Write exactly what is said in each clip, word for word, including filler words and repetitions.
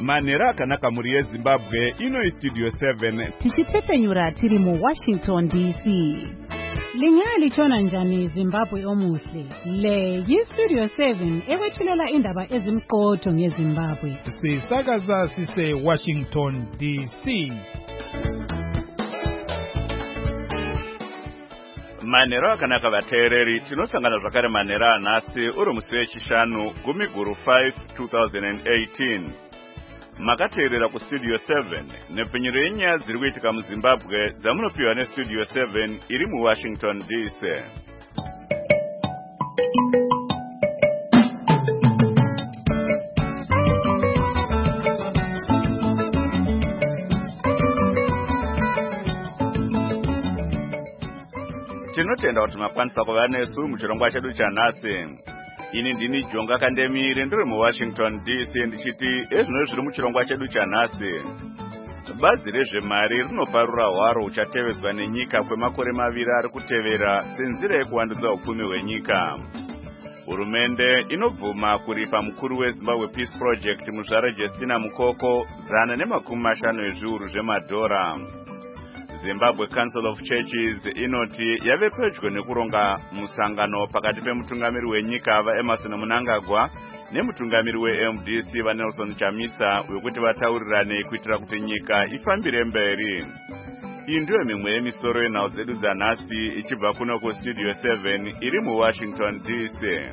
manhero akanaka mhuri yeZimbabwe ino Studio seven tichitepfenyura tiri mu Washington D C. Linga lichona njani Zimbabwe omuhle. Le yi Studio seven ewethulela indaba ezimqotho ngeZimbabwe. Sisakaza sise Washington D C. manhero akanaka vateereri, tinosangana zvakare manhero anhasi uri musi wechishanu gumi guru five two thousand eighteen. Makateerera kustudio seven nepfenyuro yenyaya dziri kuitika muZimbabwe dzamunopiwa nestudio seven iri muWashington D C. Tinotenda kuti makwanisa kuva nesu muchirongwa chedu chanhasi. Ini ndini Jonga Kandemire ndiri muWashington D C ndichiti ezvino zviri muchirongwa chedu chanhasi. Bazi rezvemari rinoparura hwaro huchatevezwa nenyika kwemakore maviri ari kutevera senzira yekuwandudza upfumi hwenyika. Hurumende inobvuma kuripa mukuru weZimbabwe Peace Project Muzvare Justina Mukoko zana nemakumi mashanu ezviuru zvemadhora. Zimbabwe Council of Churches inoti yave pedyo nekuronga musangano pakati pemutungamiri wenyika vaEmmerson Mnangagwa nemutungamiri weM D C vaNelson Chamisa wekuti vataurirane kuitira kuti nyika ifambire mberi. Iyi ndiyo mimwe yemisoro yenhau dzedu dzanhasi ichibva kuno kustudio seven iri muWashington D C.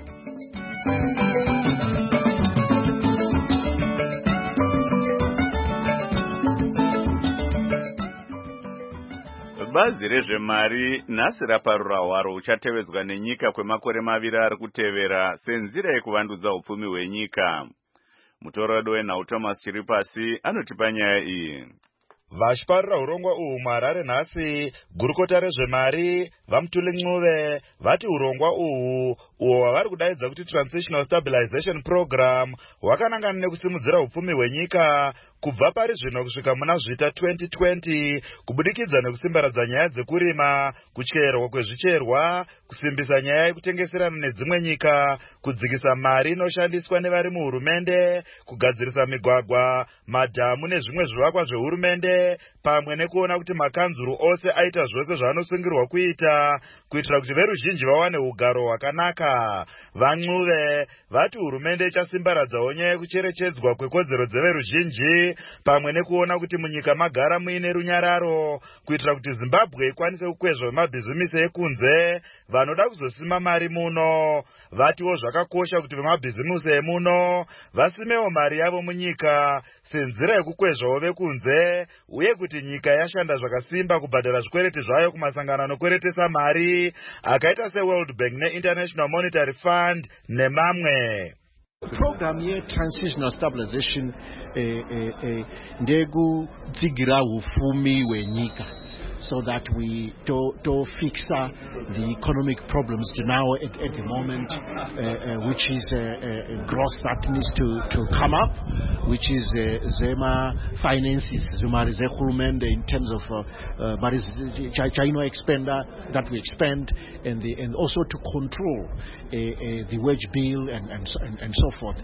Bazi rezvemari nhasi raparura hwaro huchatevezwa nenyika kwemakore maviri ari kutevera senzira yekuvandudza upfumi hwenyika. Mutoredo wenhau Thomas Chiripasi anotipa nyaya iyi. Vachiparira urongwa uhu muHarare nhasi, gurukota rezvemari vaMutuli Ncube vati urongwa uhu uho hwavari kudaidza kuti Transitional Stabilization Program hwakanangana nekusimudzira upfumi hwenyika kubva pari zvino kusvika muna zvita twenty twenty kubudikidza nekusimbaradza nyaya dzekurima, kutyerwa kwezvicherwa, kusimbisa nyaya yekutengeserana nedzimwe nyika, kudzikisa mari inoshandiswa nevari muhurumende, kugadzirisa migwagwa, madhamu nezvimwe zvivakwa zvehurumende, pamwe nekuona kuti makanzuru ose aita zvose zvaanosungirwa kuita kuitira kuti veruzhinji vawane ugaro hwakanaka. VaNcube vati hurumende ichasimbaradzawo nyaya yekucherechedzwa kwekodzero dzeveruzhinji pamwe nekuona kuti munyika magara muine runyararo kuitira kuti Zimbabwe ikwanise kukwezva mabhizimisi ekunze vanoda kuzosima mari muno. Vatiwo zvakakosha kuti vemabhizimisi emuno vasimewo mari yavo munyika senzira yekukwezvawo vekunze, uye kuti nyika yashanda zvakasimba kubhadhara zvikwereti zvayo kumasangano anokweretesa mari akaita seWorld Bank neInternational Monetary Fund nemamwe. Program ye Transitional Stabilization eh, eh, eh, ndegu tsigira hufumi hwenyika, so that we to, to fix uh, the economic problems now at, at the moment, uh, uh, which is a uh, uh, growth that needs to, to come up, which is uh, Zema finances, Zema Rizehulmende in terms of uh, uh, China expender that we expend, and, the, and also to control uh, uh, the wage bill and, and, and, and so forth.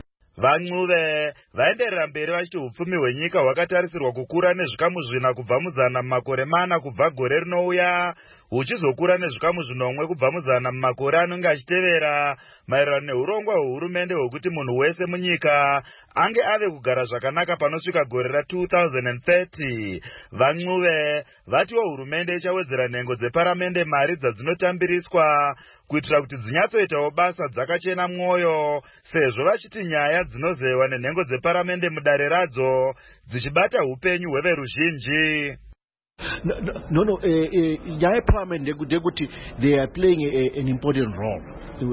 VaNcube vaenderera mberi vachiti upfumi hwenyika hwakatarisirwa kukura nezvikamu zvina kubva muzana mumakore mana kubva gore rinouya, huchizokura nezvikamu zvinomwe kubva muzana mumakore anenge achitevera, maererano neurongwa hwehurumende hwekuti munhu wese munyika ange ave kugara zvakanaka panosvika gore ra two thousand thirty. VaNcube vatiwo hurumende ichawedzera nhengo dzeparamende mari dzadzinotambiriswa kuitira kuti dzinyatsoitawo basa dzakachena mwoyo, sezvo vachiti nyaya dzinozewa nenhengo dzeparamende mudare radzo dzichibata upenyu hweveruzhinji. No, no, no, no uh, uh, nyaya parliament ndekuti they are playing a, an important role.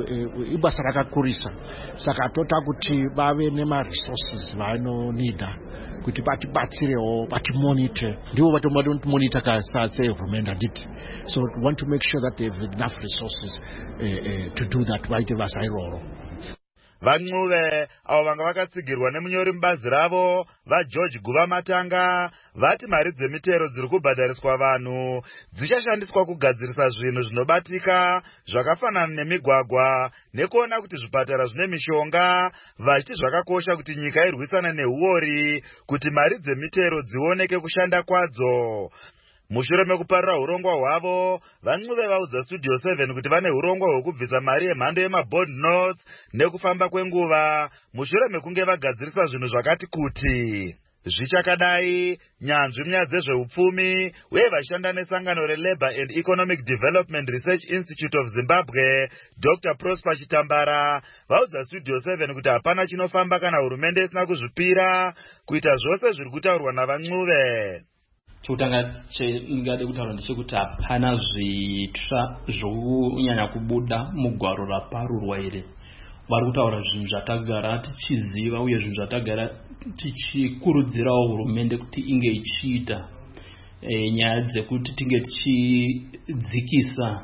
Ibasa rakakurisa, saka tota kuti vave nema-resources vaanonida kuti vatibatsirewo, vatimonitor, ndivo vatomonitor sehurumende handiti. So we want to make sure that they have enough resources uh, uh, to do that vaite basa iroro. vaNcuve avo vanga vakatsigirwa nemunyori mubazi ravo vaGeorge Guva Matanga vati mari dzemitero dziri kubhadhariswa vanhu dzichashandiswa kugadzirisa zvinhu zvinobatika zvakafanana nemigwagwa nekuona kuti zvipatara zvine mishonga, vachiti zvakakosha kuti nyika irwisana neuori kuti mari dzemitero dzioneke kushanda kwadzo. Mushure mekuparira urongwa hwavo, vaNcuve vaudza Studio seven kuti vane urongwa hwekubvisa mari yemhando yemabond notes nekufamba kwenguva mushure mekunge vagadzirisa zvinhu zvakati kuti. Zvichakadai, nyanzvi munyaya dzezveupfumi uye vashanda nesangano reLabour and Economic Development Research Institute of Zimbabwe, Doctor Prosper Chitambara, vaudza Studio seven kuti hapana chinofamba kana hurumende isina kuzvipira kuita zvose zviri kutaurwa navaNcuve. Chokutanga chingade kutaura ndechekuti hapana zvitsva zvokunyanya kubuda mugwaro raparurwa ere. Vari kutaura zvinhu zvatagara tichiziva uye zvinhu zvatagara tichikurudzirawo hurumende kuti inge ichiita, e, nyaya dzekuti tinge tichidzikisa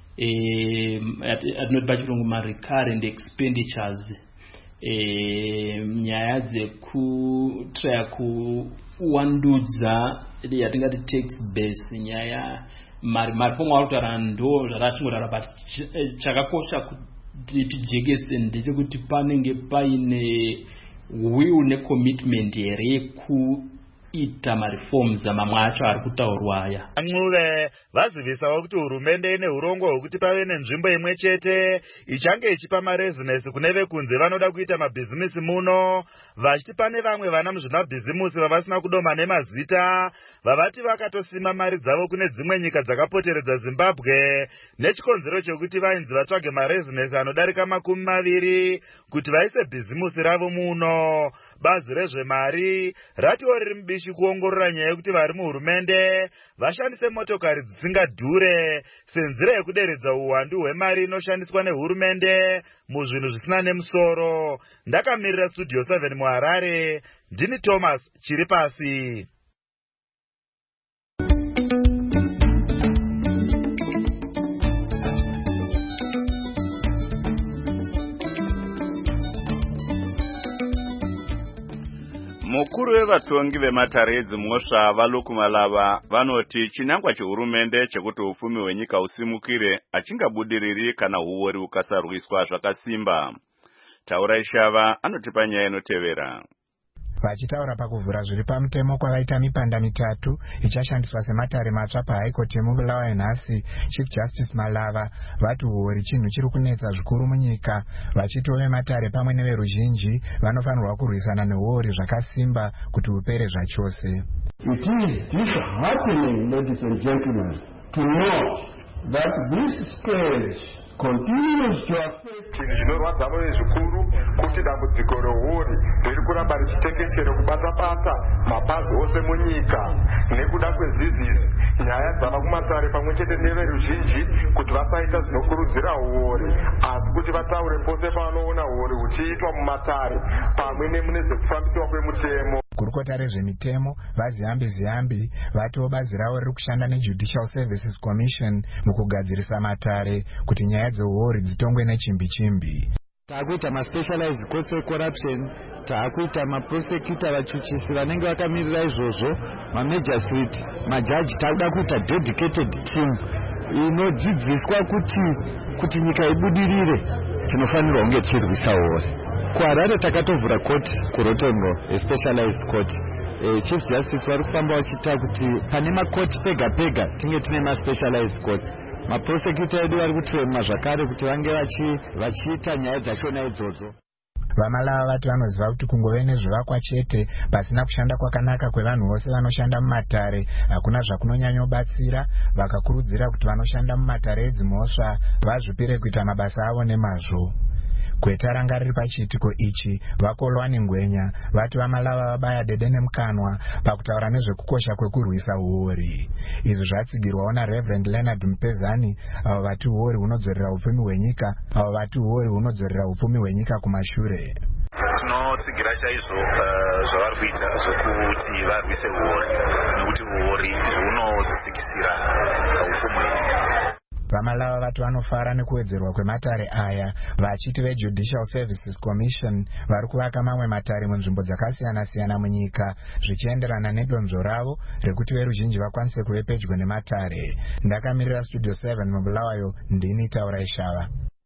e, atinoti pachirungu ma-recurrent expenditures, e, nyaya dzekutraya kuwandudza yatingati tax base, nyaya mari mari pomwe vari kutaura ndo zvatachingorara, but chakakosha kuti tijekese ndechekuti panenge paine will necommitment here yekuita mareforms mamwe acho ari kutaurwa aya. vaNcuve vazivisawo kuti hurumende ine urongwa hwekuti pave nenzvimbo imwe chete ichange ichipa marezinesi kune vekunze vanoda kuita mabhizimisi muno, vachiti pane vamwe vana muzvimabhizimusi vavasina kudoma nemazita vavati vakatosima mari dzavo kune dzimwe nyika dzakapoteredza Zimbabwe nechikonzero chekuti vainzi vatsvage marezinesi anodarika makumi maviri kuti vaise bhizimusi ravo muno. Bazi rezvemari ratiwo riri mubishi kuongorora nyaya yekuti vari muhurumende vashandise motokari dzisingadhure senzira yekuderedza uwandu hwemari inoshandiswa nehurumende muzvinhu zvisina nemusoro. Ndakamirira Studio seven muHarare, ndini Thomas Chiripasi. Mukuru wevatongi vematare edzimhosva vaLokumalava vanoti chinangwa chehurumende chekuti upfumi hwenyika usimukire achingabudiriri kana huori ukasarwiswa zvakasimba. Taura Shava anotipa nyaya inotevera. Vachitaura pakuvhura zviri pamutemo kwavaita mipanda mitatu ichashandiswa sematare matsva pahaikoti yemubulawa yenhasi, Chief Justice Malava vati huori chinhu chiri kunetsa zvikuru munyika, vachiti vematare pamwe neveruzhinji vanofanirwa kurwisana nehuori zvakasimba kuti hupere zvachose. It is disheartening, ladies and gentlemen, to note that this stage continues to affect. Chinhu chinorwadza zvikuru kuti dambudziko rehuri riri kuramba richitekeshera kubata bata mapazi ose munyika nekuda kwezizizi nyaya dzava kumatare pamwe chete neveruzhinji kuti vasaita zvinokurudzira huori asi kuti vataure pose pavanoona huori huchiitwa mumatare pamwe nemune zvekufambisiwa kwemutemo. Gurukota rezvemitemo vaZiyambi Ziyambi vatiwo bazi ravo riri kushanda neJudicial Services Commission mukugadzirisa matare kuti nyaya dzehuori dzitongwe nechimbi chimbi. Taakuita ma-specialized courts corruption, taakuita ma-prosecutor vachuchisi vanenge vakamirira izvozvo, ma-magistrate, majaji, taakuda kuita dedicated team inodzidziswa kuti kuti nyika ibudirire tinofanirwa kunge tichirwisa huori. kuHarare takatovhura court kuRotongo, a specialized court. E, Chief Justice vari kufamba vachiita kuti pane makoti pega pega tinge tine ma-specialized courts. Ma-prosecutor edu vari kutrema zvakare kuti vange vachiita nyaya dzachona idzodzo. Vamalava vati vanoziva kuti kungove nezvivakwa chete pasina kushanda kwakanaka kwevanhu vose vanoshanda mumatare hakuna zvakunonyanyobatsira, vakakurudzira kuti vanoshanda mumatare edzimhosva vazvipire kuita mabasa avo nemazvo. Gweta ranga riri pachiitiko ichi vakolwani Ngwenya vati Vamalava vabaya dede nemukanwa pakutaura nezvekukosha kwekurwisa huori. Izvi zvatsigirwawo naReverend Leonard Mupezani avo vati huori hunodzorera upfumi hwenyika avo vati huori hunodzorera upfumi hwenyika kumashure. Tinotsigira chaizvo zvavari kuita zvokuti varwise huori nekuti huori hunodzikisira upfumi hwenyika. vamalava vati vanofara nekuwedzerwa kwematare aya, vachiti veJudicial Services Commission vari kuvaka mamwe matare munzvimbo dzakasiyana-siyana munyika zvichienderana nedonzvo ravo rekuti veruzhinji vakwanise kuve pedyo nematare. Ndakamirira Studio seven mubulawayo, ndini Taurai Shava.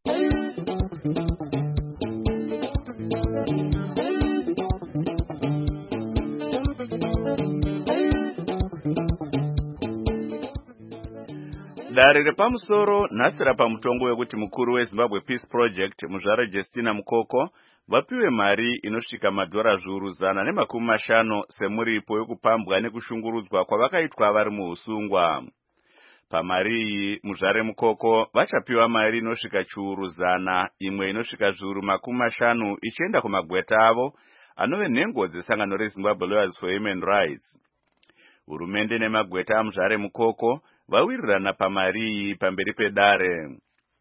Dare repamusoro nhasi rapamutongo wekuti mukuru weZimbabwe Peace Project Muzvare Justina Mukoko vapiwe mari inosvika madhora zviuru zana nemakumi mashanu semuripo wekupambwa nekushungurudzwa kwavakaitwa vari muusungwa. Pamari iyi Muzvare Mukoko vachapiwa mari inosvika chiuru zana, imwe inosvika zviuru makumi mashanu ichienda kumagweta avo anove nhengo dzesangano reZimbabwe Lawyers for Human Rights. Hurumende nemagweta aMuzvare Mukoko vawirirana pamari iyi pamberi pedare.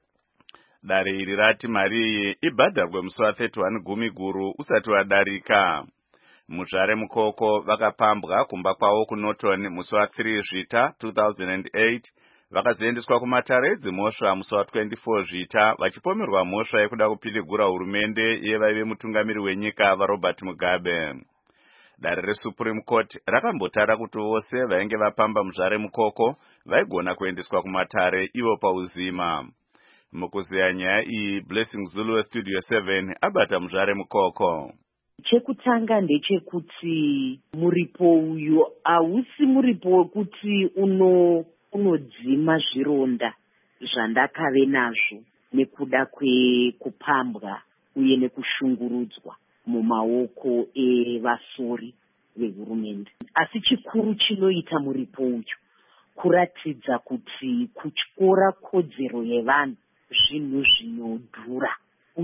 Dare iri rati mari iyi ibhadharwe musi wa31 gumi guru usati wadarika. Muzvare Mukoko vakapambwa kumba kwavo kuNorton musi wa3 Zvita two thousand eight, vakazoendeswa kumatare edzimhosva musi wa24 Zvita vachipomerwa mhosva yekuda kupiligura hurumende yevaive mutungamiri wenyika vaRobert Mugabe. Dare reSupreme Court rakambotara kuti vose vainge vapamba Muzvare Mukoko vaigona kuendeswa kumatare ivo pauzima. Mukuzeya nyaya iyi, Blessing Zulu Studio seven abata Muzvare Mukoko. Chekutanga ndechekuti muripo uyu hausi muripo wekuti uno unodzima zvironda zvandakave nazvo nekuda kwekupambwa uye nekushungurudzwa mumaoko evasori vehurumende. Asi chikuru chinoita muripo uyu kuratidza kuti kutyora kodzero yevanhu zvinhu zvinodhura,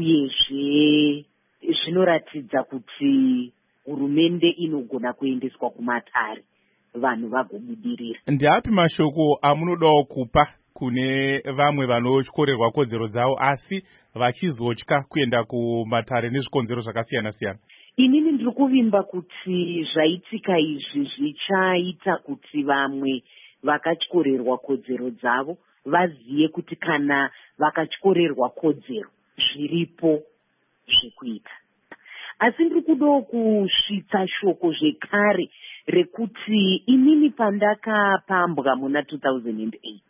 uyezve zvinoratidza kuti hurumende inogona kuendeswa kumatare vanhu vagobudirira. Ndiapi mashoko amunodawo kupa kune vamwe vanotyorerwa kodzero dzavo asi vachizotya kuenda kumatare nezvikonzero zvakasiyana-siyana? Inini ndiri kuvimba kuti zvaitika izvi zvichaita kuti vamwe vakatyorerwa kodzero dzavo vaziye kuti kana vakatyorerwa kodzero zviripo zvekuita. Asi ndiri kudawo kusvitsa shoko zvekare rekuti inini pandakapambwa muna two thousand eight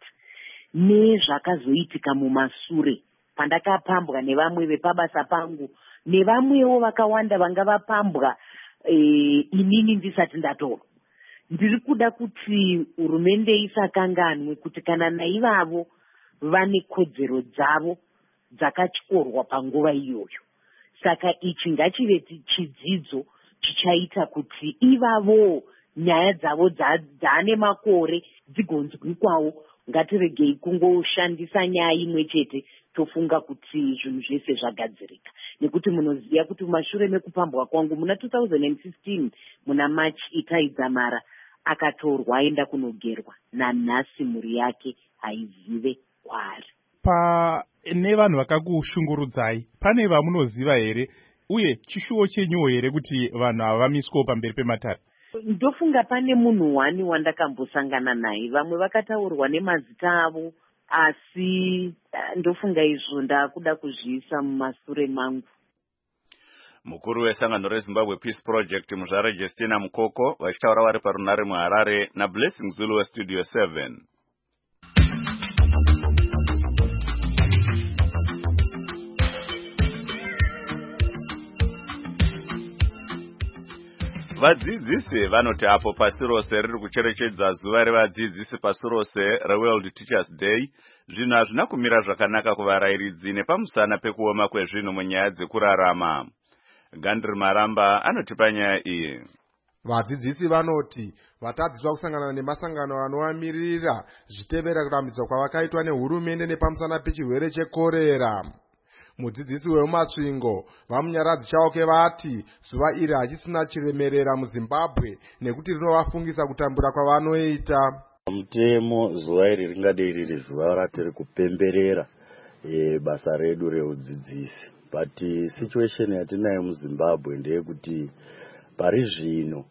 nezvakazoitika mumasure pandakapambwa nevamwe vepabasa pangu nevamwewo vakawanda vanga vapambwa e, inini ndisati ndatorwa, ndiri kuda kuti hurumende isakanganwe kuti kana naivavo vane kodzero dzavo dzakatyorwa panguva iyoyo. Saka ichi ngachive chidzidzo chichaita kuti ivavo nyaya dzavo dzaane makore dzigonzwikwawo. Ngatiregei kungoshandisa nyaya imwe chete tofunga kuti zvinhu zvese zvagadzirika. Nekuti munoziva kuti mashure mekupambwa kwangu muna two thousand fifteen muna March Itaidzamara akatorwa aenda kunogerwa, nanhasi mhuri yake haizive kwari. Pa nevanhu vakakushungurudzai pane vamunoziva here, uye chishuwo chenyuwo here kuti vanhu ava vamiswewo pamberi pematare? Ndofunga pane munhu wani wandakambosangana naye, vamwe vakataurwa nemazita avo, asi ndofunga izvo ndakuda kuzviisa mumasure mangu. Mukuru wesangano reZimbabwe Peace Project Muzvare Justina Mukoko vachitaura vari parunare muHarare naBlessing Zulu weStudio seven. Vadzidzisi vanoti apo pasi rose riri kucherechedza zuva revadzidzisi pasi rose reWorld Teachers Day, zvinhu hazvina kumira zvakanaka kuvarairidzi nepamusana pekuoma kwezvinhu munyaya dzekurarama. Gandri Maramba anotipa nyaya iyi. Vadzidzisi vanoti vatadziswa kusangana nemasangano anovamirira zvitevera kurambidzwa kwavakaitwa nehurumende nepamusana pechirwere chekorera. Mudzidzisi wemumatsvingo vamunyaradzi chauke vati zuva iri hachisina chiremerera muZimbabwe nekuti rinovafungisa kutambura kwavanoita. Mutemo zuva iri ringadei riri zuva ratiri kupemberera e, basa redu reudzidzisi. But situation yatinayo muZimbabwe ndeyekuti pari zvino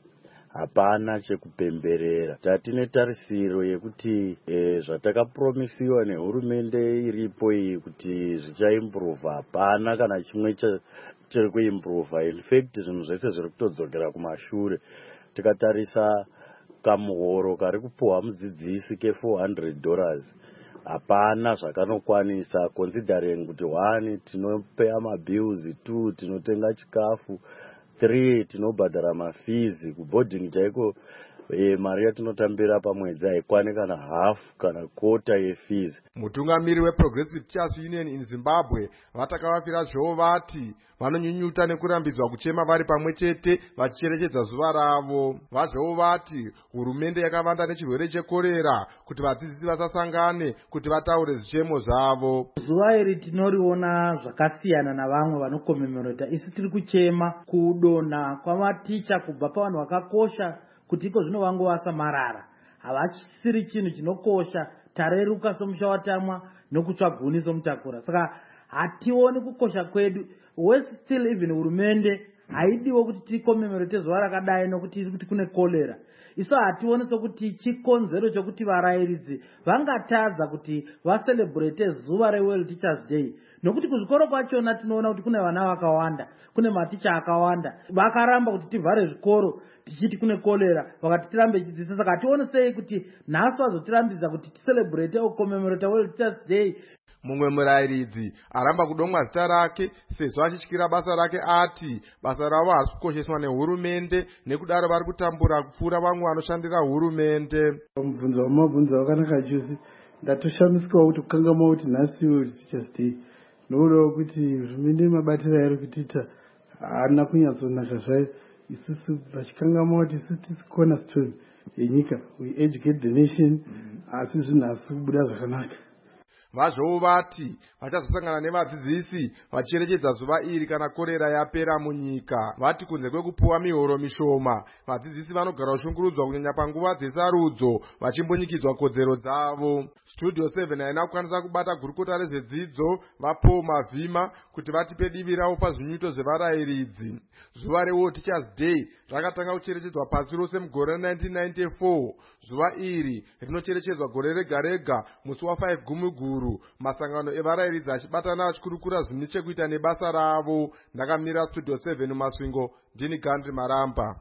hapana chekupemberera. Tatine tarisiro yekuti e, zvatakapromisiwa nehurumende iripo iyi kuti zvichaimprove hapana kana chimwe chiri kuimprove. In fact zvinhu zvese zviri kutodzokera kumashure. Tikatarisa kamuhoro kari kupuhwa mudzidzisi ke four hundred dollars hapana zvakanokwanisa, considering kuti one tinopeya mabills, two tinotenga chikafu, three tinobhadhara mafees kuboarding chaiko. E, mari yatinotambira pamwedzi haikwani kana half kana quarter yefees. Mutungamiri weProgressive Teachers Union in Zimbabwe vatakavafira zvovo vati vanonyunyuta nekurambidzwa kuchema vari pamwe chete vachicherechedza zuva ravo. Vazvovo vati hurumende yakavanda nechirwere chekorera kuti vadzidzisi vasasangane kuti vataure zvichemo zvavo. Zuva iri tinoriona zvakasiyana navamwe vanokomemorata. Isi tiri kuchema kudonha kwamaticha kubva pavanhu vakakosha kuti iko zvino vangovasa marara. Havasiri chinhu chinokosha, tareruka somushawatamwa nokutsvaguni somutakura. Saka hationi kukosha kwedu. West still even hurumende haidiwo kuti tikomemorate zuva rakadai nokuti iri kuti kune kolera. Isu hationi sokuti chikonzero chokuti varayiridzi vangatadza kuti vaselebrate zuva reWorld Teachers Day. Nokuti kuzvikoro kwachona tinoona kuti kune vana vakawanda, kune maticha akawanda. Vakaramba kuti tivhare zvikoro tichiti kune kolera, vakati tirambe chidzidzisa. Saka hationi sei kuti nhasi vazotirambidza kuti tiselebrate ukommemorate World Teachers Day. Mumwe murayiridzi aramba kudomwa zita rake sezvo achityira basa rake ati basa ravo harisi kukosheswa nehurumende nekudaro vari kutambura kupfuura vamwe vanoshandira hurumende. Mubvunzo wamabvunzo wakanaka chose. Ndatoshamisikawo kuti kukanganwa kuti nhasi World Teachers Day. Nokudawo kuti hurumende mabatiro ayiri kutiita haana kunyatsonaka zvayo. Isusu vachikanganwa kuti isusu tisi cornerstone yenyika, we educate the nation, asi zvinhu hazisi kubuda zvakanaka. Vazvovo vati vachazosangana nevadzidzisi vachicherechedza zuva iri kana korera yapera munyika. Vati kunze kwekupuwa mihoro mishoma, vadzidzisi vanogara ushungurudzwa kunyanya panguva dzesarudzo vachimbonyikidzwa kodzero dzavo. Studio seven haina kukwanisa kubata gurukota rezvedzidzo vaPaul Mavhima kuti vatipe divi ravo pazvinyuto zvevarayiridzi. Zuva reWorld Teachers Day rakatanga kucherechedzwa pasi rose mugore nineteen ninety-four. Zuva iri rinocherechedzwa gore rega rega musi wa5 Gumiguru. Masangano evarayiridzi achibatana achikurukura zvine chekuita nebasa ravo. Ndakamira Studio seven Masvingo, ndini Gandhi Maramba.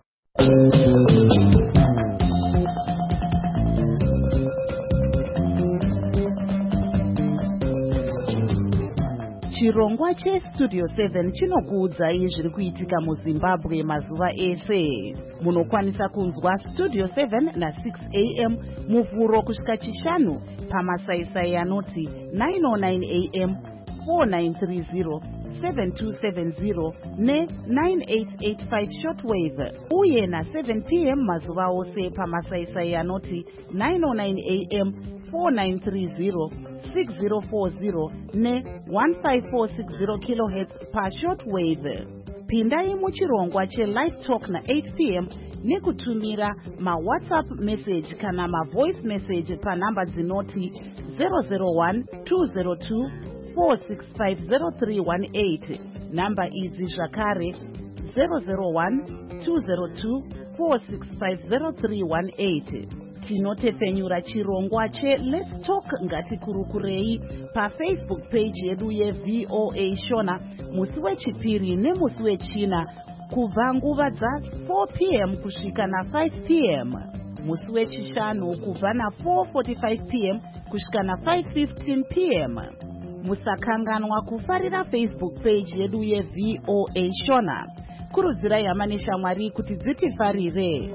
Chirongwa cheStudio seven chinokuudzai zviri kuitika muZimbabwe mazuva ese. Munokwanisa kunzwa Studio seven na six a m muvhuro kusvika chishanu pamasaisai anoti nine oh nine a m, four nine three zero, seven two seven zero ne nine eight eight five shortwave, uye na seven p m mazuva ose pamasaisai anoti nine oh nine a m, four nine three zero, six zero four zero ne one five four six zero kilohertz pa shortwave. Pindai muchirongwa cheLive Talk na eight p m nekutumira maWhatsApp message kana mavoice message panamba dzinoti zero zero one two zero two four six five zero three one eight. Namba idzi zvakare zero zero one two zero two four six five zero three one eight. Tinotepfenyura chirongwa che Let's Talk ngatikurukurei paFacebook page yedu yeV O A Shona musi wechipiri nemusi wechina kubva nguva dza four p m kusvika na five p m, musi wechishanu kubva na four forty-five p m kusvika na five fifteen p m. Musakanganwa kufarira Facebook page yedu yeV O A Shona. Kurudzirai hama neshamwari kuti dzitifarire.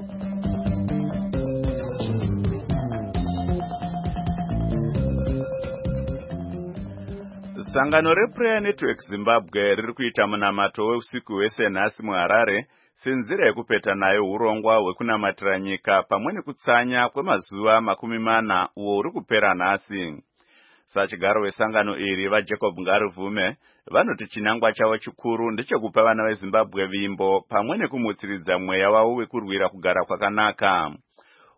Sangano rePrayer Network Zimbabwe riri kuita munamato weusiku hwese nhasi muHarare senzira yekupeta nayo urongwa hwekunamatira nyika pamwe nekutsanya kwemazuva makumi mana uwo uri kupera nhasi. Sachigaro wesangano iri vaJacob Ngaruvume vanoti chinangwa chavo chikuru ndechekupa vana veZimbabwe vimbo pamwe nekumutsiridza mweya wavo wekurwira kugara kwakanaka.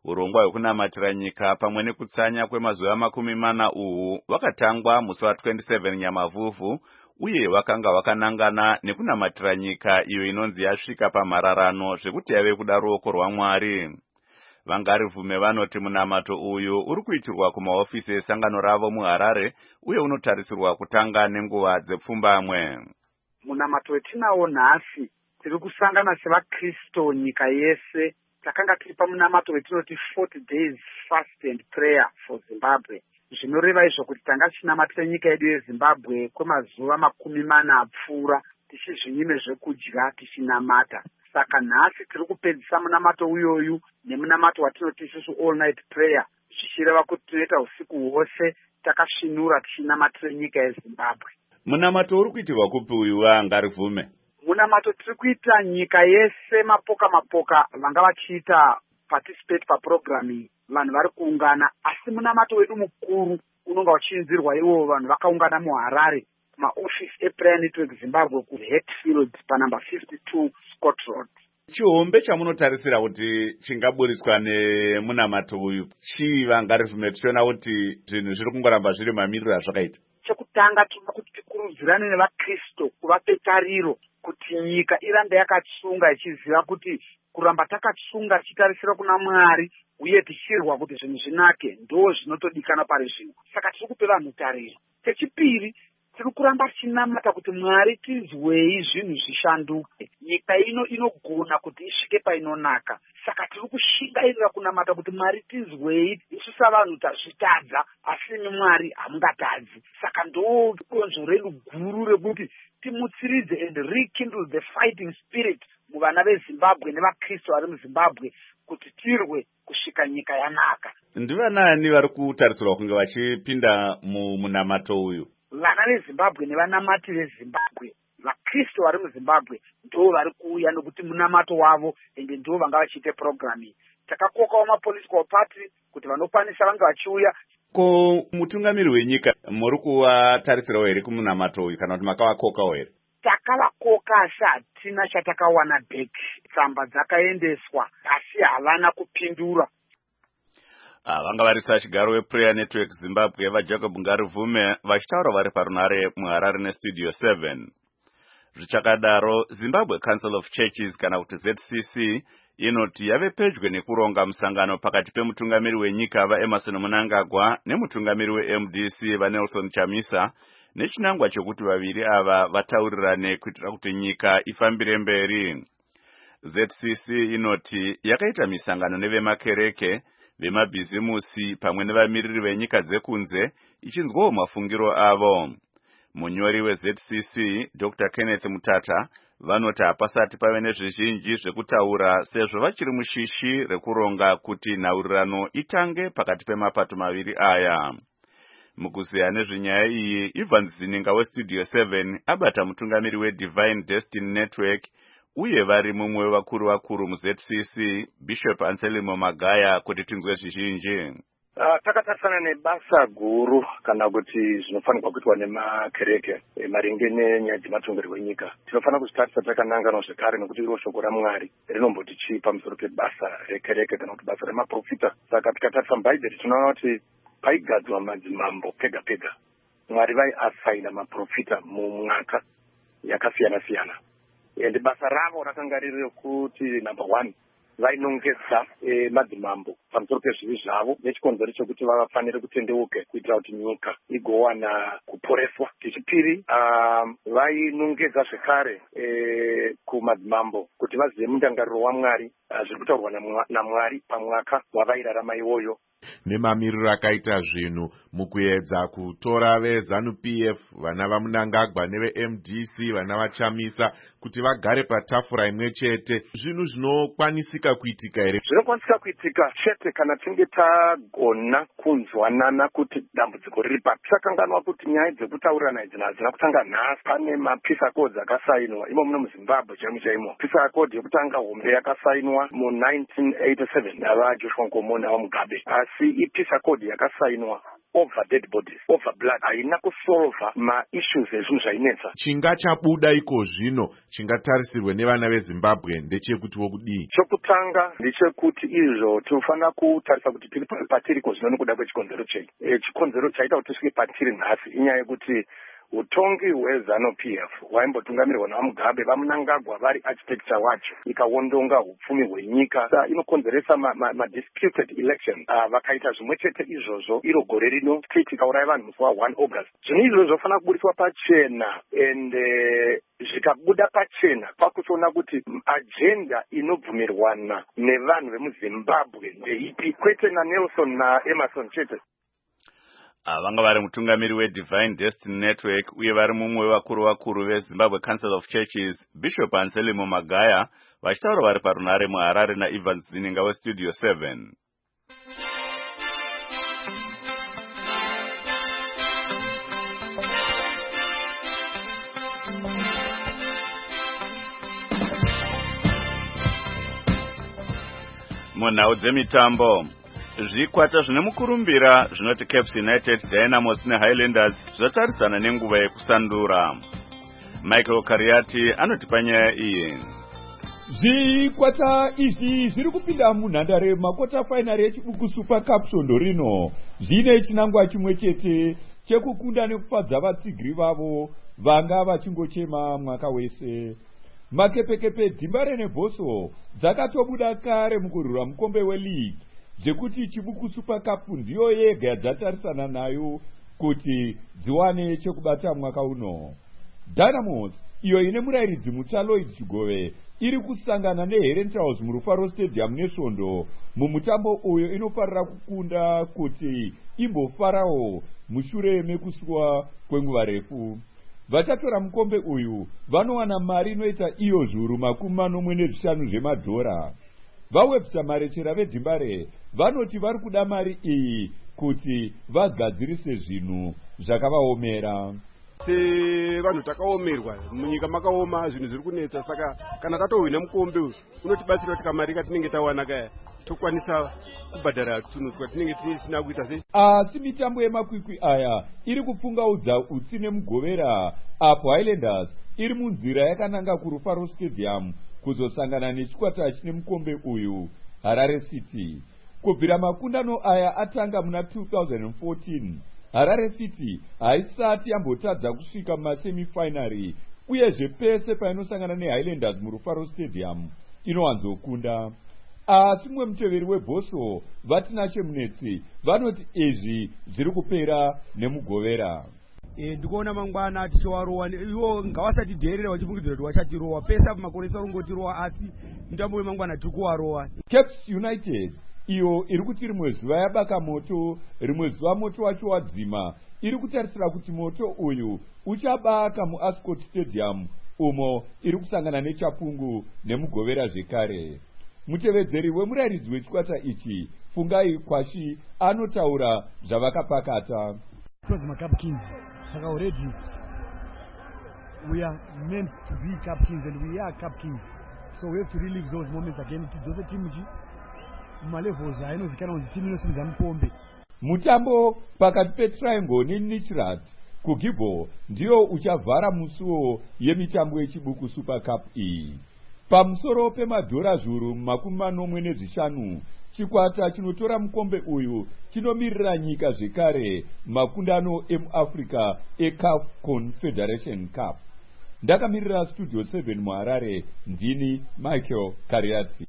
urongwa hwekunamatira nyika pamwe nekutsanya kwemazuva makumi mana uhu wakatangwa musi wa27 Nyamavhuvhu uye wakanga wakanangana nekunamatira nyika iyo inonzi yasvika pamhararano zvekuti yave kuda ruoko rwaMwari. Vangarivume vanoti munamato uyu uri kuitirwa kumahofisi esangano ravo muHarare uye unotarisirwa kutanga nenguva dzepfumbamwe. Munamato wetinawo nhasi tiri kusangana sevaKristo nyika yese. Takanga tiri pamunamato wetinoti forty days fast and prayer for Zimbabwe. Zvinoreva izvo kuti tanga tichinamatira nyika yedu yeZimbabwe kwemazuva makumi mana apfuura tichizvinyime zvekudya tichinamata. Saka nhasi tiri kupedzisa munamato uyoyu nemunamato watinoti isusu all night prayer, zvichireva kuti tinoita usiku hwose takasvinura tichinamatira nyika yeZimbabwe. Munamato uri kuitirwa kupi uyu Vangarivume? Munamato tiri kuita nyika yese, mapoka mapoka vanga vachiita participate paprogramming, vanhu vari kuungana, asi munamato wedu mukuru unonga uchinzirwa ivo vanhu vakaungana muHarare maoffice ePrayer Network Zimbabwe kuHatfield panumber fifty-two Scott Road. Chihombe chamunotarisira kuti chingaburiswa nemunamato uyu chii Vangarivume, tichiona kuti zvinhu zviri kungoramba zviri mamiriro azvakaita? Chekutanga tinoda kuti tikurudzirane nevaKristo kuvape tariro kuti nyika irambe yakatsunga ichiziva kuti kuramba takatsunga tichitarisira kuna Mwari uye tichirwa kuti zvinhu zvinake ndo zvinotodikana pari zvino. Saka tiri kupe vanhu tariro. Chechipiri, tiri kuramba tichinamata kuti Mwari tizwei zvinhu zvishanduke. Nyika ino inogona kuti isvike painonaka. Saka tiri kushingairira kunamata kuti Mwari tizwei, isu savanhu tazvitadza asi imi Mwari hamungatadzi. Saka ndo donzvo redu guru rekuti timutsiridze and rekindle the fighting spirit muvana veZimbabwe nevaKristu vari muZimbabwe kuti tirwe kusvika nyika yanaka. Ndivanani vari kutarisirwa kunge vachipinda mumunamato uyu? Vana veZimbabwe nevanamati veZimbabwe, vaKristu vari muZimbabwe ndo vari kuuya nokuti munamato wavo ende ndo vanga vachiite programming. Takakokawo mapolitical party kuti vanokwanisa vange vachiuya. Ko mutungamiri wenyika muri kuvatarisirawo here kumunamato uyu kana kuti makavakokawo here? Takavakoka asi hatina chatakawana back. Tsamba dzakaendeswa asi havana kupindura. Vanga varisa chigaro wePrayer Network Zimbabwe vaJacob Ngarivume vachitaura vari parunare muHarare neStudio seven. Zvichakadaro, Zimbabwe Council of Churches kana kuti Z C C inoti yave pedyo nekuronga musangano pakati pemutungamiri wenyika vaEmerson Mnangagwa nemutungamiri weM D C vaNelson Chamisa nechinangwa chokuti vaviri ava vataurirane kuitira kuti nyika ifambire mberi. Z C C inoti yakaita misangano nevemakereke, vemabhizimusi pamwe nevamiriri venyika dzekunze ichinzwawo mafungiro avo. Munyori weZ C C Doctor Kenneth Mutata vanoti hapasati pave nezvizhinji zvekutaura sezvo vachiri mushishi rekuronga kuti nhaurirano itange pakati pemapato maviri aya. Mukuziya nezvenyaya iyi, Ivan Zininga weStudio seven abata mutungamiri weDivine Destiny Network uye vari mumwe wevakuru vakuru muZ C C Bishop Anselmo Magaya kuti tinzwe zvizhinji. Uh, takatarisana nebasa guru kana kuti zvinofanirwa kuitwa nemakereke e, maringe nenyaya dzematongerwo enyika. Tinofanira kuzvitarisa takanangana zvekare nekuti iro shoko raMwari rinomboti chii pamusoro pebasa rekereke kana kuti basa remaprofita. Saka tikatarisa mubhaibheri tinoona kuti paigadzwa madzimambo pega pega Mwari vaiasaina maprofita mumwaka yakasiyana siyana. Ende basa ravo rakanga riri rekuti number one vainongedza e, madzimambo pamusoro pezvivi zvavo nechikonzero chekuti vavafanire kutendeuke kuitira kuti nyika igowana kuporeswa. Chechipiri, um, vainongedza zvekare e, kumadzimambo kuti vazive mundangariro waMwari uh, zviri kutaurwa naMwari pamwaka wavairarama iwoyo. Nemamiriro akaita zvinhu mukuedza kutora veZANU P F vana vaMnangagwa neveM D C vana vaChamisa kuti vagare patafura imwe chete. Zvinhu zvinokwanisika kuitika here? Zvinokwanisika kuitika chete kana tinge tagona kunzwanana kuti dambudziko riri papi. Tisakanganwa kuti nyaya dzekutaurirana idzi hadzina kutanga nhasi. Pane mapeace accords akasainwa imo muno muZimbabwe chaimo chaimo. Peace accord yekutanga hombe yakasainwa mu nineteen eighty-seven navaJoshua Nkomo navaMugabe. Asi ipeace accord yakasainwa over dead bodies, over blood. Haina kusolva ma-issues ezvinhu zvainetsa. Chingachabuda iko zvino chingatarisirwe nevana veZimbabwe ndechekutiwo kudii? Chokutanga ndechekuti izvo tinofanira kutarisa kuti tiri patiriko zvino nekuda kwechikonzero chei. E, chikonzero chaita kuti tisvike patiri nhasi inyaya yekuti utongi hweZANU P F hwaimbotungamirirwa naVaMugabe, vaMnangagwa vari architecture wacho, ikawondonga upfumi hwenyika. Sa inokonzeresa ma-disputed ma, ma election. Uh, vakaita zvimwe chete izvozvo iro gore rino state ikauraya vanhu musi wa one August. Zvinhu izvozvo zvofanira kubudiswa pachena, and zvikabuda pachena pakutoona kuti agenda inobvumirwana nevanhu vemuZimbabwe ndeipi, kwete naNelson naEmerson chete. Vanga vari mutungamiri weDivine Destiny Network uye vari mumwe wevakuru vakuru veZimbabwe Council of Churches, Bishop Anselmo Magaya, vachitaura vari parunare muHarare naEvans Zininga weStudio seven. Munhau dzemitambo, zvikwata zvine mukurumbira zvinoti Caps United, Dynamos neHighlanders zvatarisana nenguva yekusandura. Michael Kariati anoti panyaya iyi. Zvikwata izvi zviri kupinda munhandare makota final yechibuku Super Cup svondo rino zvine chinangwa chimwe chete chekukunda nekufadza vatsigiri vavo vanga vachingochema mwaka wese. Makepekepe Dimbare neBhoso dzakatobuda kare mukurwira mukombe weleague, zvekuti chibuku Super Cup ndiyo yega yadzatarisana nayo kuti dziwane chekubata mwaka uno. Dynamos iyo ine murairidzi mutsva Lloyd Chigove iri kusangana neHerentals muRufaro Stadium nesvondo mumutambo uyo inofarira kukunda kuti imbofarawo mushure mekusiwa kwenguva refu. Vachatora mukombe uyu vanowana mari inoita iyo zviuru makumi manomwe nezvishanu zvemadhora. Vawebsa marechera veDimbare vanoti vari kuda mari iyi kuti vagadzirise zvinhu zvakavaomera. Sevanhu takaomerwa munyika makaoma, zvinhu zviri kunetsa, saka kana tatohwina mukombe uyu unotibatsira kuti kamari katinenge tawana kaya tokwanisa kubhadhara tunhu twatinenge tisina kuita sei. Asi mitambo yemakwikwi aya iri kupfungaudza utsi nemugovera, apo Highlanders iri munzira yakananga kuRufaro Stadium kuzosangana nechikwata chine mukombe uyu Harare City. Kubvira makundano aya atanga muna two thousand fourteen, Harare City haisati yambotadza kusvika mumasemifinary, uyezve pese painosangana neHighlanders muRufaro Stadium inowanzokunda. Asi mumwe muteveri weBhoso Vatinashe Munetsi vanoti izvi zviri kupera nemugovera. E, ndikuona mangwana tichiwarowa ivo ngavasati dherera vachifungidzira kuti vachatirowa pesa makoresa rungotirowa, asi mutambo wemangwana tiri kuwarowa. Caps United iyo iri kuti rimwe zuva yabaka moto, rimwe zuva moto wacho wadzima, iri kutarisira kuti moto uyu uchabaka muAscot Stadium umo iri kusangana neChapungu nemugovera zvekare. Mutevedzeri wemurairidzi wechikwata ichi Fungai Kwashi anotaura zvavakapakata. Cup Kings, saka already we are meant to be Cup Kings and we are Cup Kings, so we have to relive those moments again. Tidzoze timu ji malevels ainozikana kuti timu inosimudza mukombe. Mutambo pakati peTriangle neNichirat kuGibbo ndiyo uchavhara musuwo yemitambo yechibuku Super Cup iyi. Pamusoro pemadhora zviuru makumi manomwe nezvishanu, chikwata chinotora mukombe uyu chinomirira nyika zvekare makundano emuAfrica eCAF Confederation Cup. Ndakamirira Studio seven muHarare, ndini Michael Kariati.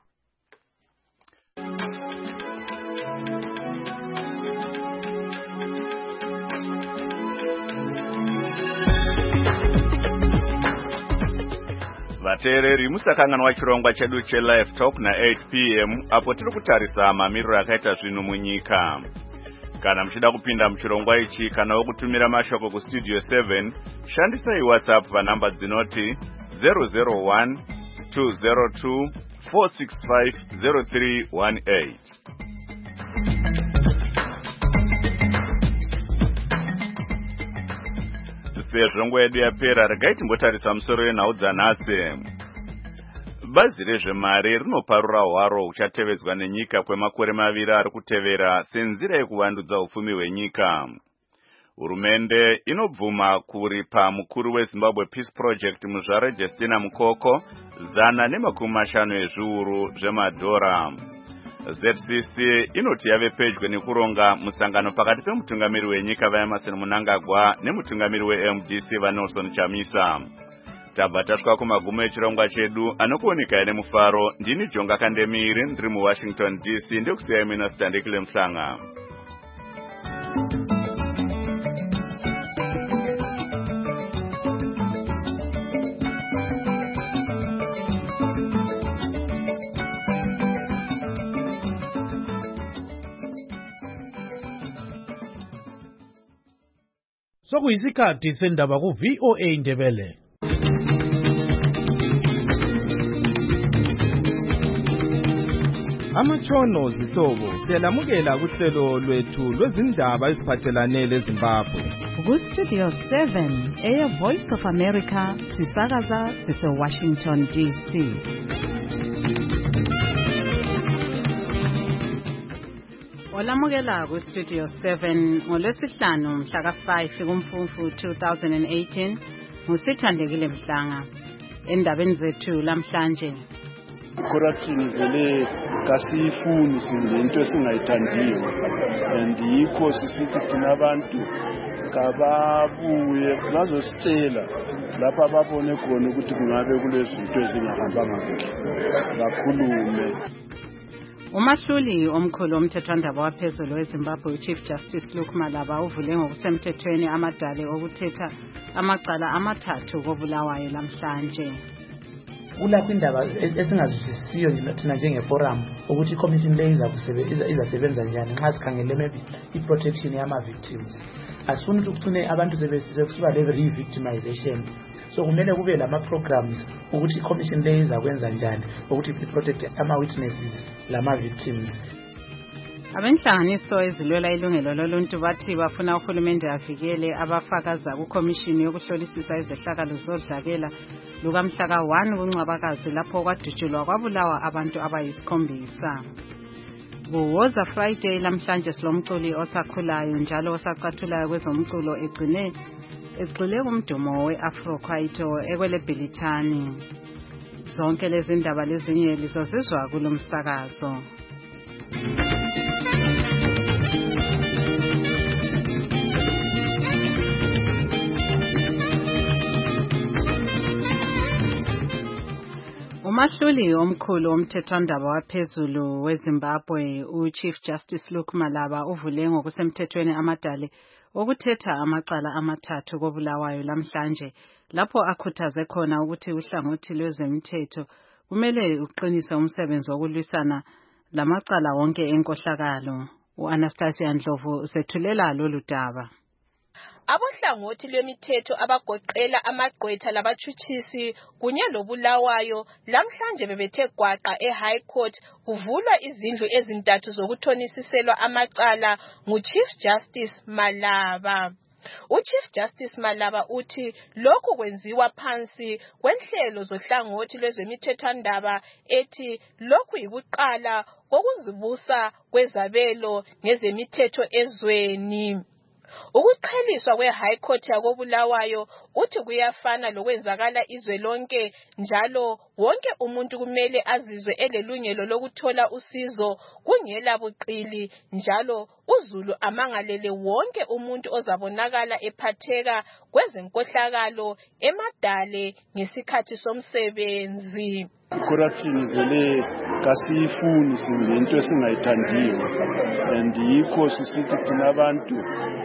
Vateereri musakanganwa chirongwa chedu cheLive Talk na eight p m apo tiri kutarisa mamiriro akaita zvinhu munyika. Kana muchida kupinda muchirongwa ichi kana wokutumira mashoko kuStudio seven, shandisai WhatsApp vanhamba dzinoti zero zero one two zero two four six five zero three one eight. Sezvo nguva yedu yapera, regai timbotarisa musoro yenhau dzanhasi. bazi rezvemari rinoparura hwaro huchatevedzwa nenyika kwemakore maviri ari kutevera senzira yekuvandudza upfumi hwenyika. Hurumende inobvuma kuripa mukuru weZimbabwe Peace Project muzvare Justina Mukoko zana nemakumi mashanu ezviuru zvemadhora. Z C C inoti yave pedyo nekuronga musangano pakati pemutungamiri wenyika vaEmerson Mnangagwa nemutungamiri weM D C vaNelson Chamisa. Tabva tasvika kumagumo echirongwa chedu anokuoneka nemufaro. Ndini Jonga Kandemiri ndiri muWashington D C ndekusiyai mina Standekile Mhlanga. Sokuyisikhathi sendaba ku V O A Ndebele. Amatshono zihlobo siyalamukela kuhlelo lwethu lwezindaba eziphathelane leZimbabwe. Ku Studio seven, Air Voice of America, sisakaza sise Washington D C. Olamukela ku Studio seven ngolwesihlanu mhla ka five kuMfumfu two thousand eighteen ngusithandekile Mhlanga. Endabeni zethu lamhlanje. Corruption vele kasifuni sinento esingayithandiyo and yikho sisithi thina abantu kababuye bazositshela lapha babone khona ukuthi kungabe kulezinto ezingahambanga kuhle bakhulume. Umahluli omkhulu omthethwandaba waphezulu weZimbabwe Chief Justice Luke Malaba uvule ngokusemthethweni amadale okuthetha amacala amathathu kobulawayo lamhlanje. Kulapho indaba esingazwisisiyo thina njengeforum ukuthi iCommission le izasebenza njani nxa sikhangele maybe iprotection yama victims. Asifuni ukuthi kuthune abantu sebesisuka le re-victimization. So kumele kube lama programs ukuthi iCommission le izakwenza njani ukuthi iprotect ama witnesses lama victims. Abenhlanganiso ezilwela ilungelo loluntu bathi bafuna uhulumende avikele abafakaza kuCommission yokuhlolisisa izehlakalo zodlakela lukamhla ka one kuNcwabakazi lapho kwadutshulwa kwabulawa abantu abayisikhombisa. Kuwoza Friday lamhlanje silomculi osakhulayo njalo osaqathulayo kwezomculo egcine egxile kumdumo weAfro Kwaito ekwelebhilithani. Zonke lezi ndaba lezinye lizozizwa kulomsakazo. Umahluli omkhulu omthethwandaba waphezulu weZimbabwe uChief Justice Luke Malaba uvule ngokusemthethweni amadale okuthetha amacala amathathu kobulawayo lamhlanje lapho akhuthaze khona ukuthi uhlangothi lwezemthetho kumele uqinise umsebenzi wokulwisana lamacala wonke enkohlakalo. uAnastasia Ndlovu usethulela lolu daba. Abohlangothi lwemithetho abagoqela amagqwetha labathutshisi kunye lobulawayo lamhlanje bebethe gwaqa eHigh Court kuvulwa izindlu ezintathu zokuthonisiselwa amacala nguChief Justice Malaba. uChief Justice Malaba uthi lokhu kwenziwa phansi kwenhlelo zohlangothi lwezemithethwandaba ethi lokhu yikuqala kokuzibusa kwezabelo ngezemithetho ezweni. Ukuqheliswa kweHigh Court yakobulawayo uthi kuyafana lokwenzakala izwe lonke njalo wonke umuntu kumele azizwe elelungelo lokuthola usizo kungela buqili njalo uZulu amangalele wonke umuntu ozabonakala ephatheka kwezenkohlakalo emadale ngesikhathi somsebenzi. Corruption vele kasifuni sinento esingayithandiyo and yikho sisithi thina abantu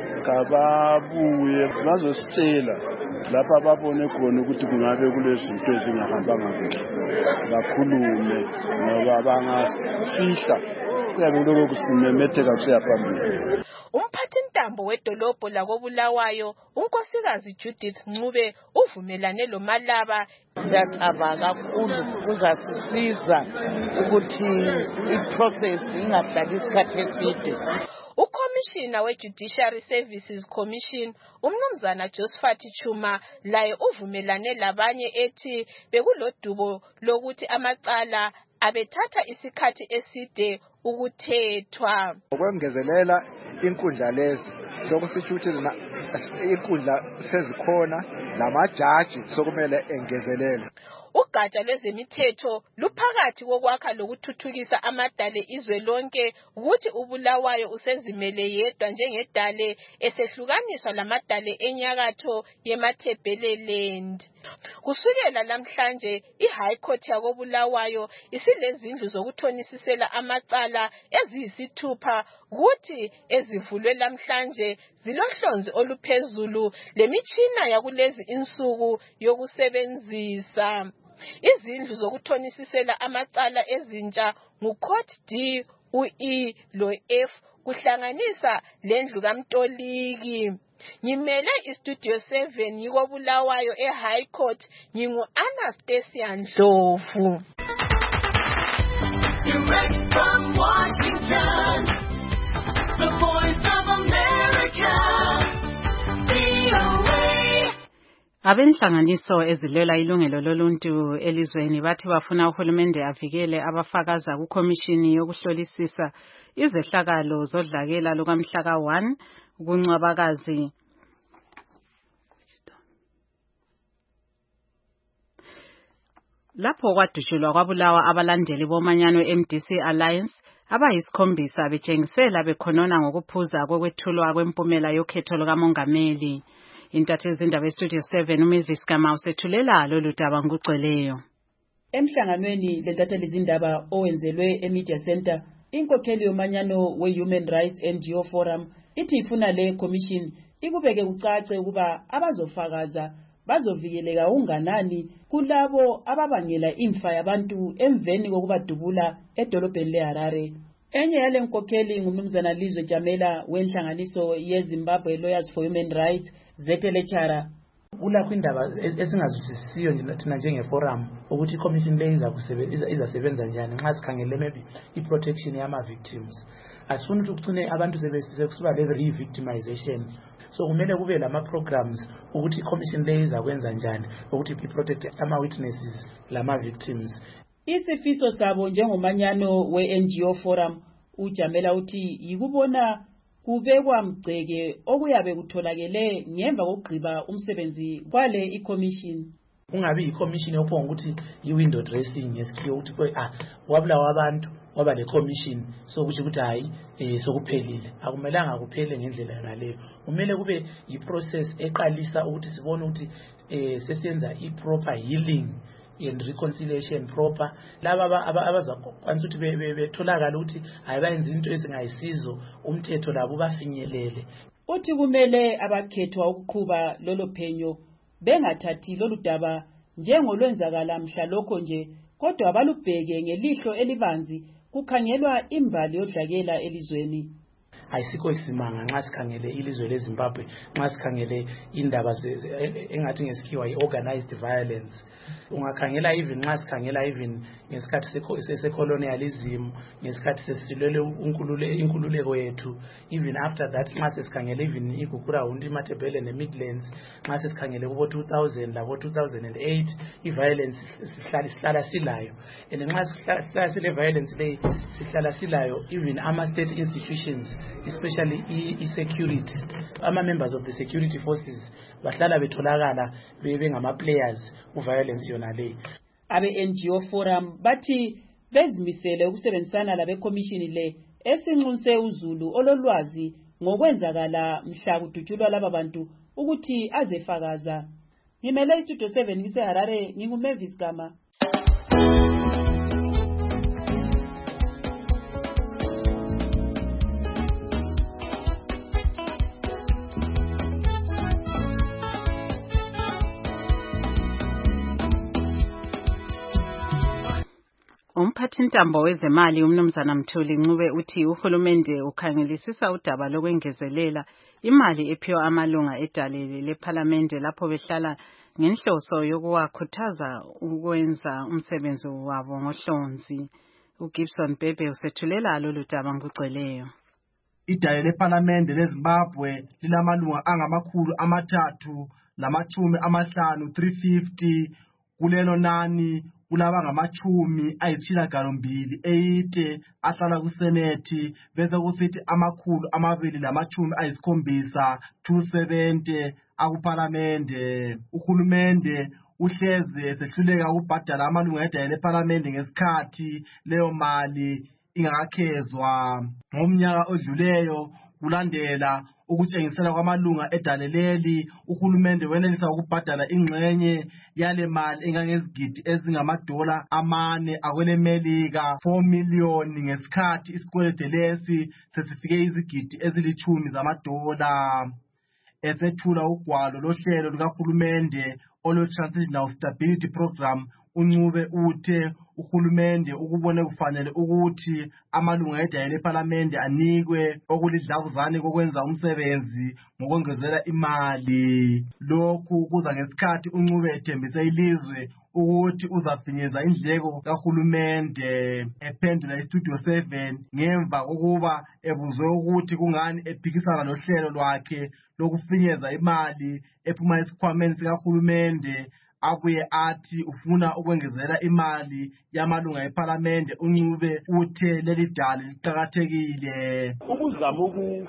kababuye bazositshela lapha babone khona ukuthi kungabe kulezinto ezingahambanga kuhle bakhulume ngoba bangasifihla kuyabe lokho kusimemetheka kusiya phambili. Umphathi ntambo wedolobho lakobulawayo unkosikazi Judith Ncube uvumelane lo Malaba. Siyathaba kakhulu kuzasisiza ukuthi iprocess ingadlali isikhathi eside. uCommissioner we-Judiciary Services Commission umnumzana Josephat Chuma laye uvumelane labanye ethi bekulodubo lokuthi amacala abethatha isikhathi eside ukuthethwa. Ukwengezelela inkundla lezi sokusitsho ukuthi inkundla sezikhona lamajaji sokumele engezelele. Ugatsha lwezemithetho luphakathi kokwakha lokuthuthukisa amadale izwe lonke ukuthi uBulawayo usezimele yedwa njengedale esehlukaniswa lamadale enyakatho yeMatabeleland. Kusukela namhlanje iHigh Court yakoBulawayo isilezindlu zokuthonisisela amacala eziyisithupha kuthi ezivulwe namhlanje zilohlonzi oluphezulu lemitshina yakulezi insuku yokusebenzisa. Izindlu zokuthonisisela amacala ezintsha nguCourt D, uE lo F kuhlanganisa lendlu kaMtoliki. Ngimele iStudio seven yikoBulawayo eHigh Court ngingu Anastasia Ndlovu. Direct from Washington, the Voice of America, V O A. Abenhlanganiso ezilwela ilungelo loluntu elizweni bathi bafuna uhulumende avikele abafakaza kukhomishini yokuhlolisisa izehlakalo zodlakela lukamhlaka one kuNcwabakazi. Lapho kwadutshulwa kwabulawa abalandeli bomanyano M D C Alliance abayisikhombisa betshengisela bekhonona ngokuphuza kokwethulwa kwempumela yokhetho lukamongameli. Intatheli zindaba eStudio seven uMavis Kama usethulela lolu daba ngugcweleyo. Emhlanganweni lentatheli zindaba owenzelwe eMedia Center, inkokheli yomanyano we-Human Rights N G O Forum ithi ifuna le commission ikubeke kucace ukuba abazofakaza bazovikeleka unganani kulabo ababangela imfa yabantu emveni kokubadubula edolobheni leHarare. Enye yale nkokheli ngumnumzana Lizwe Jamela wenhlanganiso yeZimbabwe Lawyers for Human Rights Zetelechara. Kulakho indaba esingazwisisiyo nje thina njengeforum ukuthi i-commission le izasebenza njani nxa sikhangele maybe i-protection yama-victims. Asifuni ukuthi kucine abantu sebekusuka le re-victimization. So kumele kube lama-programs ukuthi i-commission le izakwenza njani ukuthi i-protect ama-witnesses lama-victims. Isifiso sabo njengomanyano we-N G O Forum uJamela uthi yikubona kubekwa mgceke okuyabe kutholakele ngemva kokugqiba umsebenzi kwale i-commission. Kungabi i-commission yophonga ukuthi i-window dressing ngesikhiwo ukuthi ah wabulawa abantu waba le commission so kusho ukuthi hayi eh sokuphelile. Akumelanga kuphele ngendlela yonaleyo. Kumele kube i-process eqalisa ukuthi sibone ukuthi eh sesenza i-proper healing and reconciliation proper. Laba abazakwanisa ukuthi betholakala ukuthi ayibayenza into ezingayisizo umthetho labo bafinyelele. Uthi kumele abakhethwa ukuqhuba lolo phenyo bengathathi lolu daba njengolwenzakala mhla lokho nje kodwa balubheke ngelihlo elibanzi kukhangelwa imbali yodlakela elizweni. Ayisikho isimanga nxa sikhangele ilizwe leZimbabwe nxa sikhangele indaba engathi ngesikhiwa i-organized violence. Ungakhangela even nxa sikhangela even ngesikhathi secolonialism ngesikhathi sesilwele inkululeko yethu, even after that nxa sesikhangele even iGukura Hundi iMatabele neMidlands nxa sesikhangele kubo two thousand labo two thousand eight i-violence sihlala silayo, and nxa sihlala sile violence le sihlala silayo even ama-state institutions especially i-security, ama-members of the security forces bahlala betholakala bengama-players ku-violence yona le. Abe-N G O Forum bathi bezimisele ukusebenzisana labe-commission le esinxuse uzulu ololwazi ngokwenzakala mhla kudutshulwa laba bantu ukuthi azefakaza. Ngimele iStudio seven ngiseHarare, nginguMavis Kama. Umphathintambo wezemali umnumzana Mthuli Ncube uthi uhulumende ukhangelisisa udaba lokwengezelela imali ephiwa amalunga edale leParliament lapho behlala ngenhloso yokuwakhuthaza ukwenza umsebenzi wabo ngohlonzi. uGibson Bebe usethulela lolu daba ngugcweleyo. idale lephalamende leZimbabwe lilamalunga angamakhulu amathathu lamachumi amahlanu three fifty. Kulelo nani kulaba ngamachumi ayisishiyagalombili eighty ahlala kusenethi, bese kusithi amakhulu amabili lamachumi ayisikhombisa two seventy akuphalamende. Uhulumende uhleze sehluleka ukubhadala amalunga edale lephalamende ngesikhathi leyo mali ingakakhezwa. Ngomnyaka odluleyo kulandela ukutshengisela kwamalunga edale leli, uhulumende wenelisa ukubhadala ingxenye yale mali engangezigidi ezingamadola amane akwele Melika four million ngesikhathi isikwelede lesi sesifike izigidi ezilithumi zamadola. Esethula ugwalo lohlelo lukahulumende olo Transitional Stability Program, uNcube uthe uhulumende ukubone kufanele ukuthi amalunga edale lephalamende anikwe okulidlavuzane kokwenza umsebenzi ngokwengezela imali. Lokhu kuza ngesikhathi uNcube ethembise ilizwe ukuthi uzafinyeza indleko kahulumende. Ephendula iStudio seven ngemva kokuba ebuzwe ukuthi kungani ephikisana nohlelo lwakhe lokufinyeza imali ephuma esikhwameni sikahulumende, abuye athi ufuna ukwengezela imali yamalunga ephalamende, uNcube uthe leli dali liqhakathekile ukuzama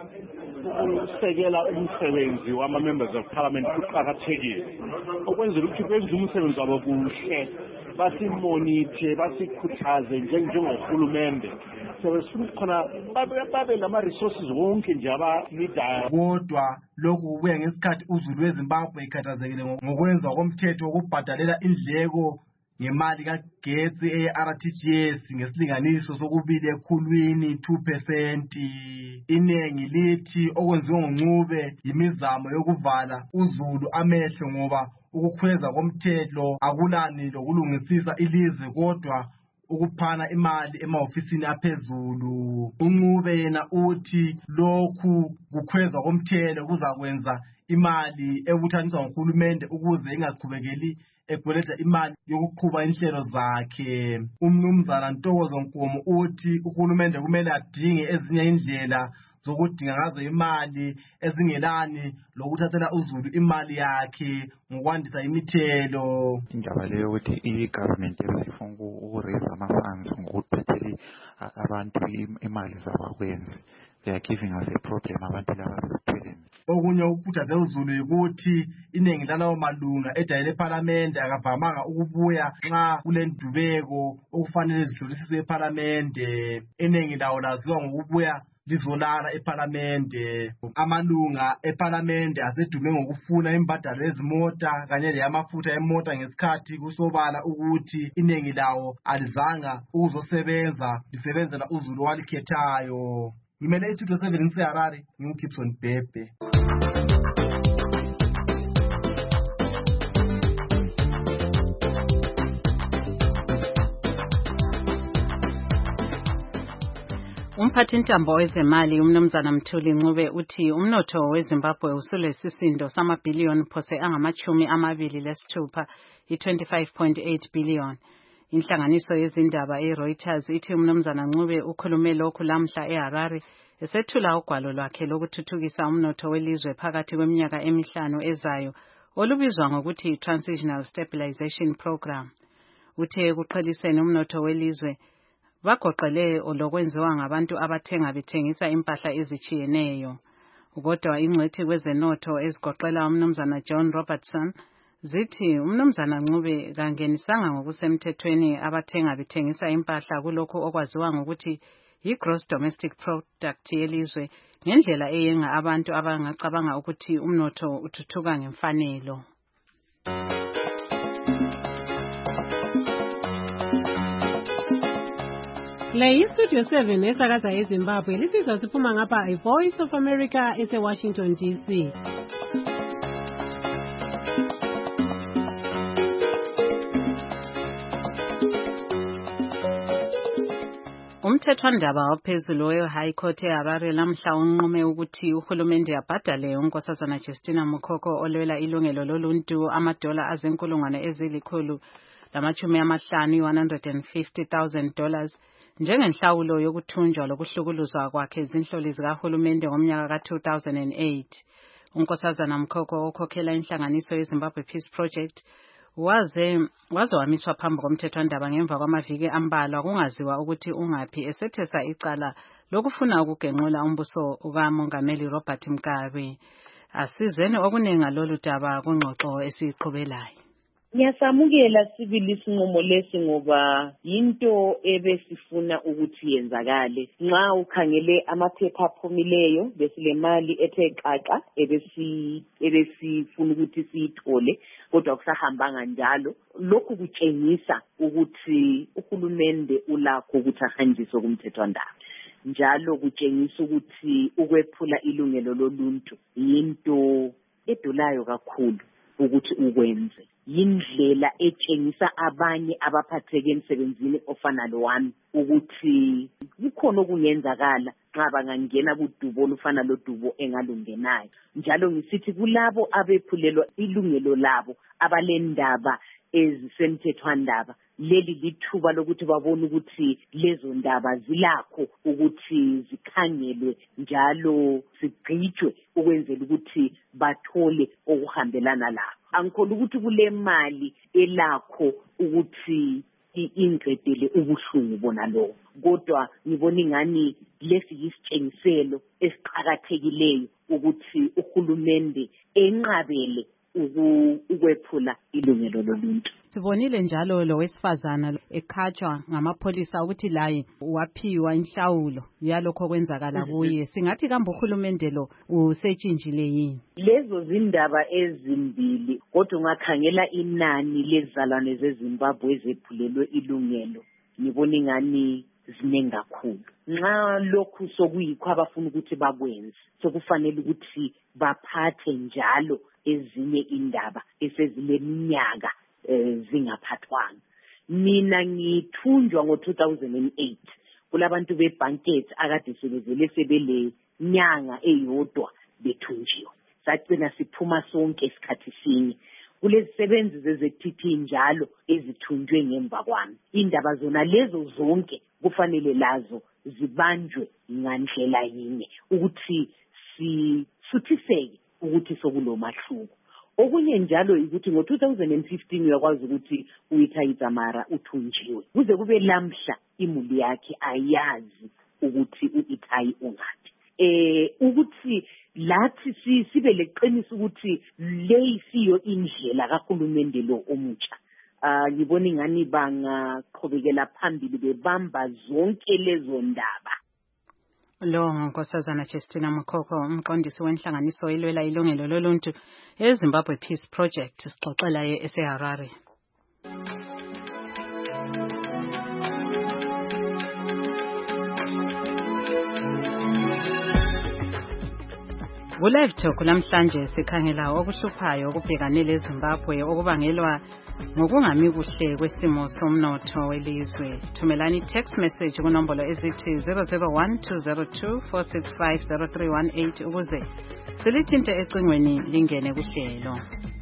ukusekela umsebenzi wama-members of parliament kuqhakathekile ukwenzela ukuthi benze umsebenzi wabo kuhle, basimonithe, basikhuthaze njengohulumende. Sebefuna khona babe lama-resources wonke nje abanidayo. Kodwa lokhu kubuya ngesikhathi uzulu weZimbabwe ikhathazekile ngokwenzwa komthetho wokubhadalela indleko ngemali kagetsi eye-R T G S ngesilinganiso sokubili ekhulwini two percent. Iningi lithi okwenziwe ngoNcube yimizamo yokuvala uzulu amehlo ngoba ukukhweza komthetho akulani lokulungisisa ilizwe kodwa ukuphana imali emahofisini aphezulu. uNcube yena uthi lokhu kukhwezwa komthetho kuzakwenza imali ebuthaniswa ngohulumende ukuze ingaqhubekeli egweleza imali yokuqhuba inhlelo zakhe. Umnumzana Ntokozo Nkomo uthi uhulumende kumele adinge ezinye indlela zokudinga ngazo imali ezingelani lokuthathela uzulu imali yakhe ngokwandisa imithelo. Indaba leyo ukuthi i-government yasifuna ukuraise ama-funds ngokuphathela abantu imali zabo akwenzi. They are giving us a problem abantu laba besithweleni. Okunye ukukhuthaza uzulu ukuthi iningi lalawo malunga edale lephalamende akavamanga ukubuya nxa kulendubeko okufanele zihlolisiswe ephalamende. Iningi lawo laziwa ngokubuya lizolala ephalamende. Amalunga ephalamende asedume ngokufuna imbadalo yezimota kanye leyamafutha emota ngesikhathi kusobala ukuthi iningi lawo alizanga ukuzosebenza lisebenzela uzulu walikhethayo. Ngimele iStudio seven ngiseHarare, nginguGibson Bhebhe. Umphathintambo wezemali umnumzana Mthuli Ncube uthi umnotho weZimbabwe usulesisindo samabhiliyoni phose angamachumi amabili lesithupha i-twenty-five point eight billion. Inhlanganiso yezindaba eReuters ithi umnumzana Ncube ukhulume lokhu lamhla eHarare esethula ugwalo lwakhe lokuthuthukisa umnotho welizwe phakathi kweminyaka emihlanu ezayo olubizwa ngokuthi Transitional Stabilization Program. Uthe kuqheliseni umnotho welizwe bagoqele lokwenziwa ngabantu abathenga bethengisa impahla ezichiyeneyo. Kodwa ingcethi kwezenotho ezigoqela umnumzana John Robertson zithi umnumzana Ncube kangenisanga ngokusemthethweni abathenga bethengisa impahla kulokho okwaziwa ngokuthi yi-gross domestic product yelizwe ngendlela eyenga abantu abangacabanga ukuthi umnotho uthuthuka ngemfanelo. Le iStudio seven esakaza eZimbabwe lisizwa siphuma ngapha iVoice of America ese-Washington D C. Umthethwandaba waphezulu we-High Court eHarare lamhla unqume ukuthi uhulumende abhadale unkosazana Justina Mukoko olwela ilungelo loluntu amadola azinkulungwane ezilikhulu lamachumi amahlanu one hundred fifty thousand dollars njengenhlawulo yokuthunjwa lokuhlukuluzwa kwakhe izinhloli zikahulumende ngomnyaka ka two thousand eight. uNkosazana Mkhokho okhokhela inhlanganiso yeZimbabwe Peace Project waze wazowamiswa phambi komthethwandaba ngemva kwamaviki ambalwa kungaziwa ukuthi ungaphi esethesa icala lokufuna ukugenqula umbuso kaMongameli Robert Mugabe. Asizweni okuningi ngalolu daba kungxoxo esiqhubelayo. Ngiyasamukela sibili isinqumo lesi ngoba yinto ebesifuna ukuthi yenzakale. Nxa ukhangele amaphepha aphumileyo besile mali ethe xaxa ebesi ebesifuna ukuthi siyithole kodwa kusahambanga njalo. Lokhu kutshengisa ukuthi uhulumende ulakho ukuthi ahanjiswe kumthethwandaba. Njalo kutshengisa ukuthi ukwephula ilungelo loluntu yinto edulayo kakhulu ukuthi ukwenze. Yindlela etshengisa abanye abaphatheke emsebenzini ofana lowami ukuthi kukhona okungenzakala nxa bangangena kudubo olufana lodubo engalungenayo. Njalo ngisithi kulabo abephulelwa ilungelo labo abalendaba ezisemthethwandaba, leli lithuba lokuthi babone ukuthi lezo ndaba zilakho ukuthi zikhangelwe njalo sigcijwe ukwenzela ukuthi bathole okuhambelana labo. Angikholwa ukuthi kule mali elakho ukuthi ingqedele ubuhlungu bona lo, kodwa ngibona ingani lesi yisitshengiselo esiqhakathekileyo ukuthi uhulumende enqabele ukwephula ilungelo loluntu. Sibonile njalo lo wesifazana ekhatshwa ngamapholisa ukuthi laye waphiwa inhlawulo yalokho kwenzakala kuye. Singathi kambe uhulumende lo usetshintshile yini? Lezo zindaba ezimbili kodwa ungakhangela inani lezizalwane zeZimbabwe ezephulelwe ilungelo ngibona ingani ziningi kakhulu. Nxa lokhu sokuyikho abafuna ukuthi bakwenze sokufanele ukuthi baphathe njalo ezinye indaba esezileminyaka zingaphathwanga. Mina ngithunjwa ngo two thousand eight kulabantu beBanket akade sebezele sebele nyanga eyodwa bethunjiwe. Sagcina siphuma sonke isikhathi sinye. Kulezisebenzi zeze-T P njalo ezithunjwe ngemva kwami. Indaba zona lezo zonke kufanele lazo zibanjwe ngandlela yinye ukuthi sisuthiseke ukuthi sokulomahluko. Okunye njalo ukuthi ngo two thousand fifteen uyakwazi ukuthi uyithayitha mara uthunjiwe. Kuze kube lamhla imuli yakhe ayazi ukuthi uIthayi ungaphi. Eh ukuthi lathi sibe leqiniso ukuthi leyisiyo indlela kahulumende lo omutsha. Ah ngibona ingani bangaqhubekela phambili bebamba zonke lezo ndaba. Lo Nkosazana Justina Mkhokho umqondisi wenhlanganiso elwela ilungelo loluntu eZimbabwe Peace Project sixoxela ye eseHarare. Kulive Talk namhlanje sikhangela okuhluphayo okubhekanele eZimbabwe okubangelwa ngokungami kuhle kwesimo somnotho welizwe. Thumelani text message kunombolo ezithi zero zero one two zero two four six five zero three one eight ukuze silithinte ecingweni lingene kuhlelo.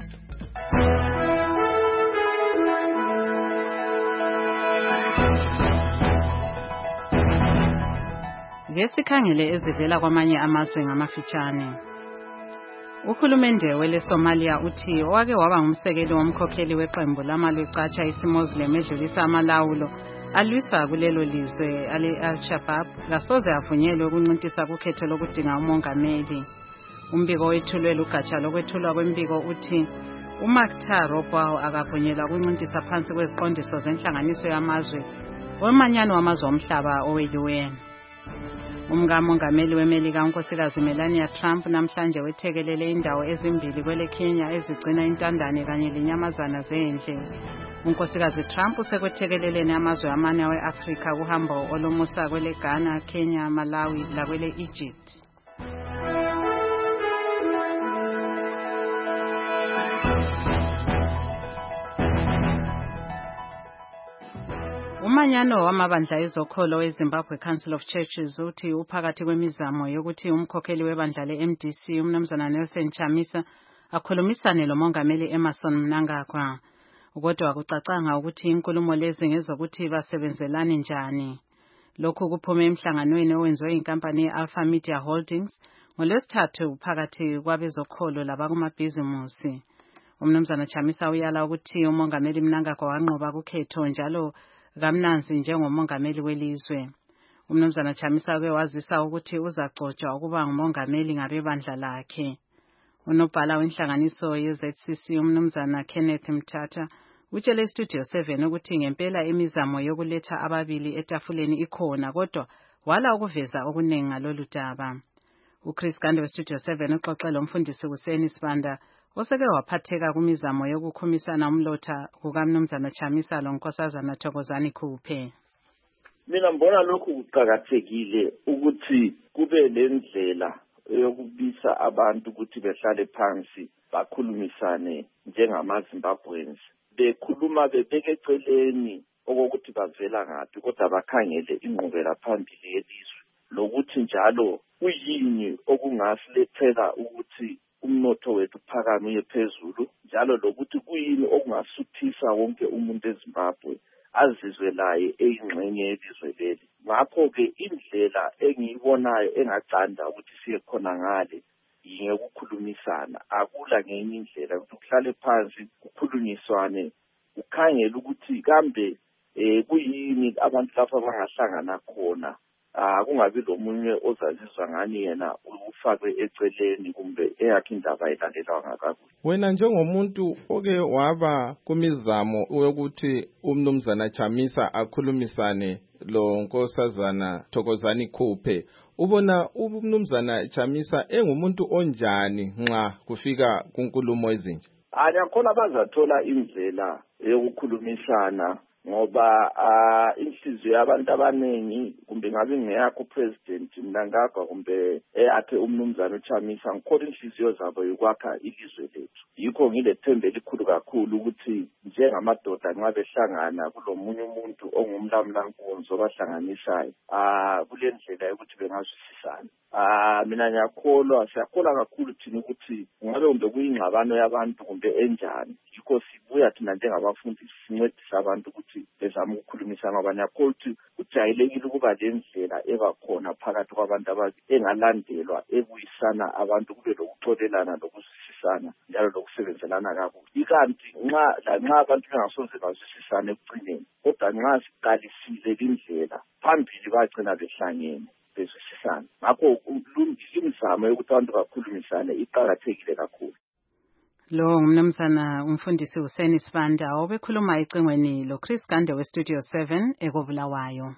Ngesikhangele ezivela kwamanye amazwe ngamafitshane. Uhulumende wele Somalia uthi owake waba ngumsekeli womkhokheli weqembu lamalwecatsha isiMuslim edlulisa amalawulo alwisa kulelo lizwe ale Al-Shabaab kasoze avunyelwe ukuncintisa kukhetho lokudinga umongameli. Umbiko wethulwe lugatsha lokwethulwa kwembiko uthi uMakhtar Robow akavunyelwa ukuncintisa phansi kweziqondiso zenhlanganiso yamazwe wemanyano wamazwe omhlaba owe-U N. Umkamongameli weMelika unkosikazi Melania Trump namhlanje wethekelele indawo ezimbili kwele Kenya ezigcina intandane kanye lenyamazana zendle. Unkosikazi Trump usekwethekeleleni amazwe amane we-Afrika kuhambo olumusa kwele Ghana, Kenya, Malawi lakwele Egypt. Umanyano wamabandla ezokholo weZimbabwe Council of Churches uthi uphakathi kwemizamo yokuthi umkhokheli webandla le-M D C umnumzana Nelson Chamisa akhulumisane lomongameli Emmerson Mnangagwa. Kodwa kucacanga ukuthi inkulumo lezi ngezokuthi basebenzelane njani. Lokhu kuphume emhlanganweni owenziwe inkampani ye-Alpha Media Holdings ngolwesithathu phakathi kwabezokholo labakumabhizimusi. Umnumzana Chamisa uyala ukuthi umongameli Mnangagwa wanqoba kukhetho njalo kamnanzi njengomongameli welizwe. Umnumzana Chamisa ke wazisa ukuthi uzagcotshwa ukuba ngumongameli ngabebandla lakhe. Unobhala wenhlanganiso ye-Z C C umnumzana Kenneth Mthatha utshele Studio seven ukuthi ngempela imizamo yokuletha ababili etafuleni ikhona kodwa wala ukuveza okuningi ngalolu daba. uChris Gande we Studio seven uxoxela umfundisi Kuseni Sibanda oseke waphatheka kumizamo yokukhumisana umlotha kukamnumzana Chamisa lonkosazana Thokozani Khuphe. Mina mbona lokhu kuqhakathekile ukuthi kube lendlela yokubisa abantu ukuthi behlale phansi bakhulumisane njengamaZimbabweans. Bekhuluma bebeke eceleni okokuthi bavela ngaphi kodwa bakhangele inqubela phambili yelizwe lokuthi njalo kuyini okungasilethela ukuthi umnotho wethu phakame uye phezulu njalo lokuthi kuyini okungasuthisa wonke umuntu eZimbabwe azizwe laye eyingxenye yelizwe leli. Ngakho-ke indlela engiyibonayo engaqanda ukuthi siye khona ngale yingekukhulumisana. Akula ngenye indlela ukuthi kuhlale phansi kukhulunyiswane ukhangele ukuthi kambe eh kuyini abantu lapha bangahlangana khona. Ah kungabi lomunye ozazizwa ngani yena ufakwe eceleni kumbe eyakhe indaba ayilandelwa ngakakuhle. Wena njengomuntu oke waba kumizamo yokuthi umnumzana Chamisa akhulumisane lo nkosazana Thokozani Khuphe, ubona umnumzana Chamisa engumuntu onjani nxa kufika kunkulumo ezinje? Ayakhona bazathola indlela yokukhulumisana ngoba uh, inhliziyo yabantu abaningi kumbe ngabe ngeyakho president Mnangagwa kumbe eyakhe umnumzana uChamisa ngikho inhliziyo zabo yokwakha ilizwe lethu. Yikho ngilethembe elikhulu kakhulu ukuthi njengamadoda nxa behlangana kulomunye umuntu ongumlamlankunzi obahlanganisayo ah kule ndlela yokuthi bengazwisisana. Ah mina ngiyakholwa siyakholwa kakhulu thina ukuthi ngabe kumbe kuyingxabano yabantu kumbe enjani. Yikho sibuya thina njengabafundi sincedisa abantu ukuthi bezama ukukhulumisana abanye ukuthi kujayelekile ukuba lendlela ebakhona phakathi kwabantu ababili engalandelwa ebuyisana abantu kube lokuxolelana lokuzwisisana njalo lokusebenzelana kakuhle. Ikanti nxa nxa abantu bengasoze bazwisisane ekugcineni kodwa nxa siqalisile indlela phambili bagcina behlangene bezwisisana. Ngakho imizamo yokuthi abantu bakhulumisane iqhakathekile kakhulu. Lo ngumnumzana umfundisi Kuseni Sibanda obekhuluma ecingweni lo Chris Gande we Studio seven ekobulawayo.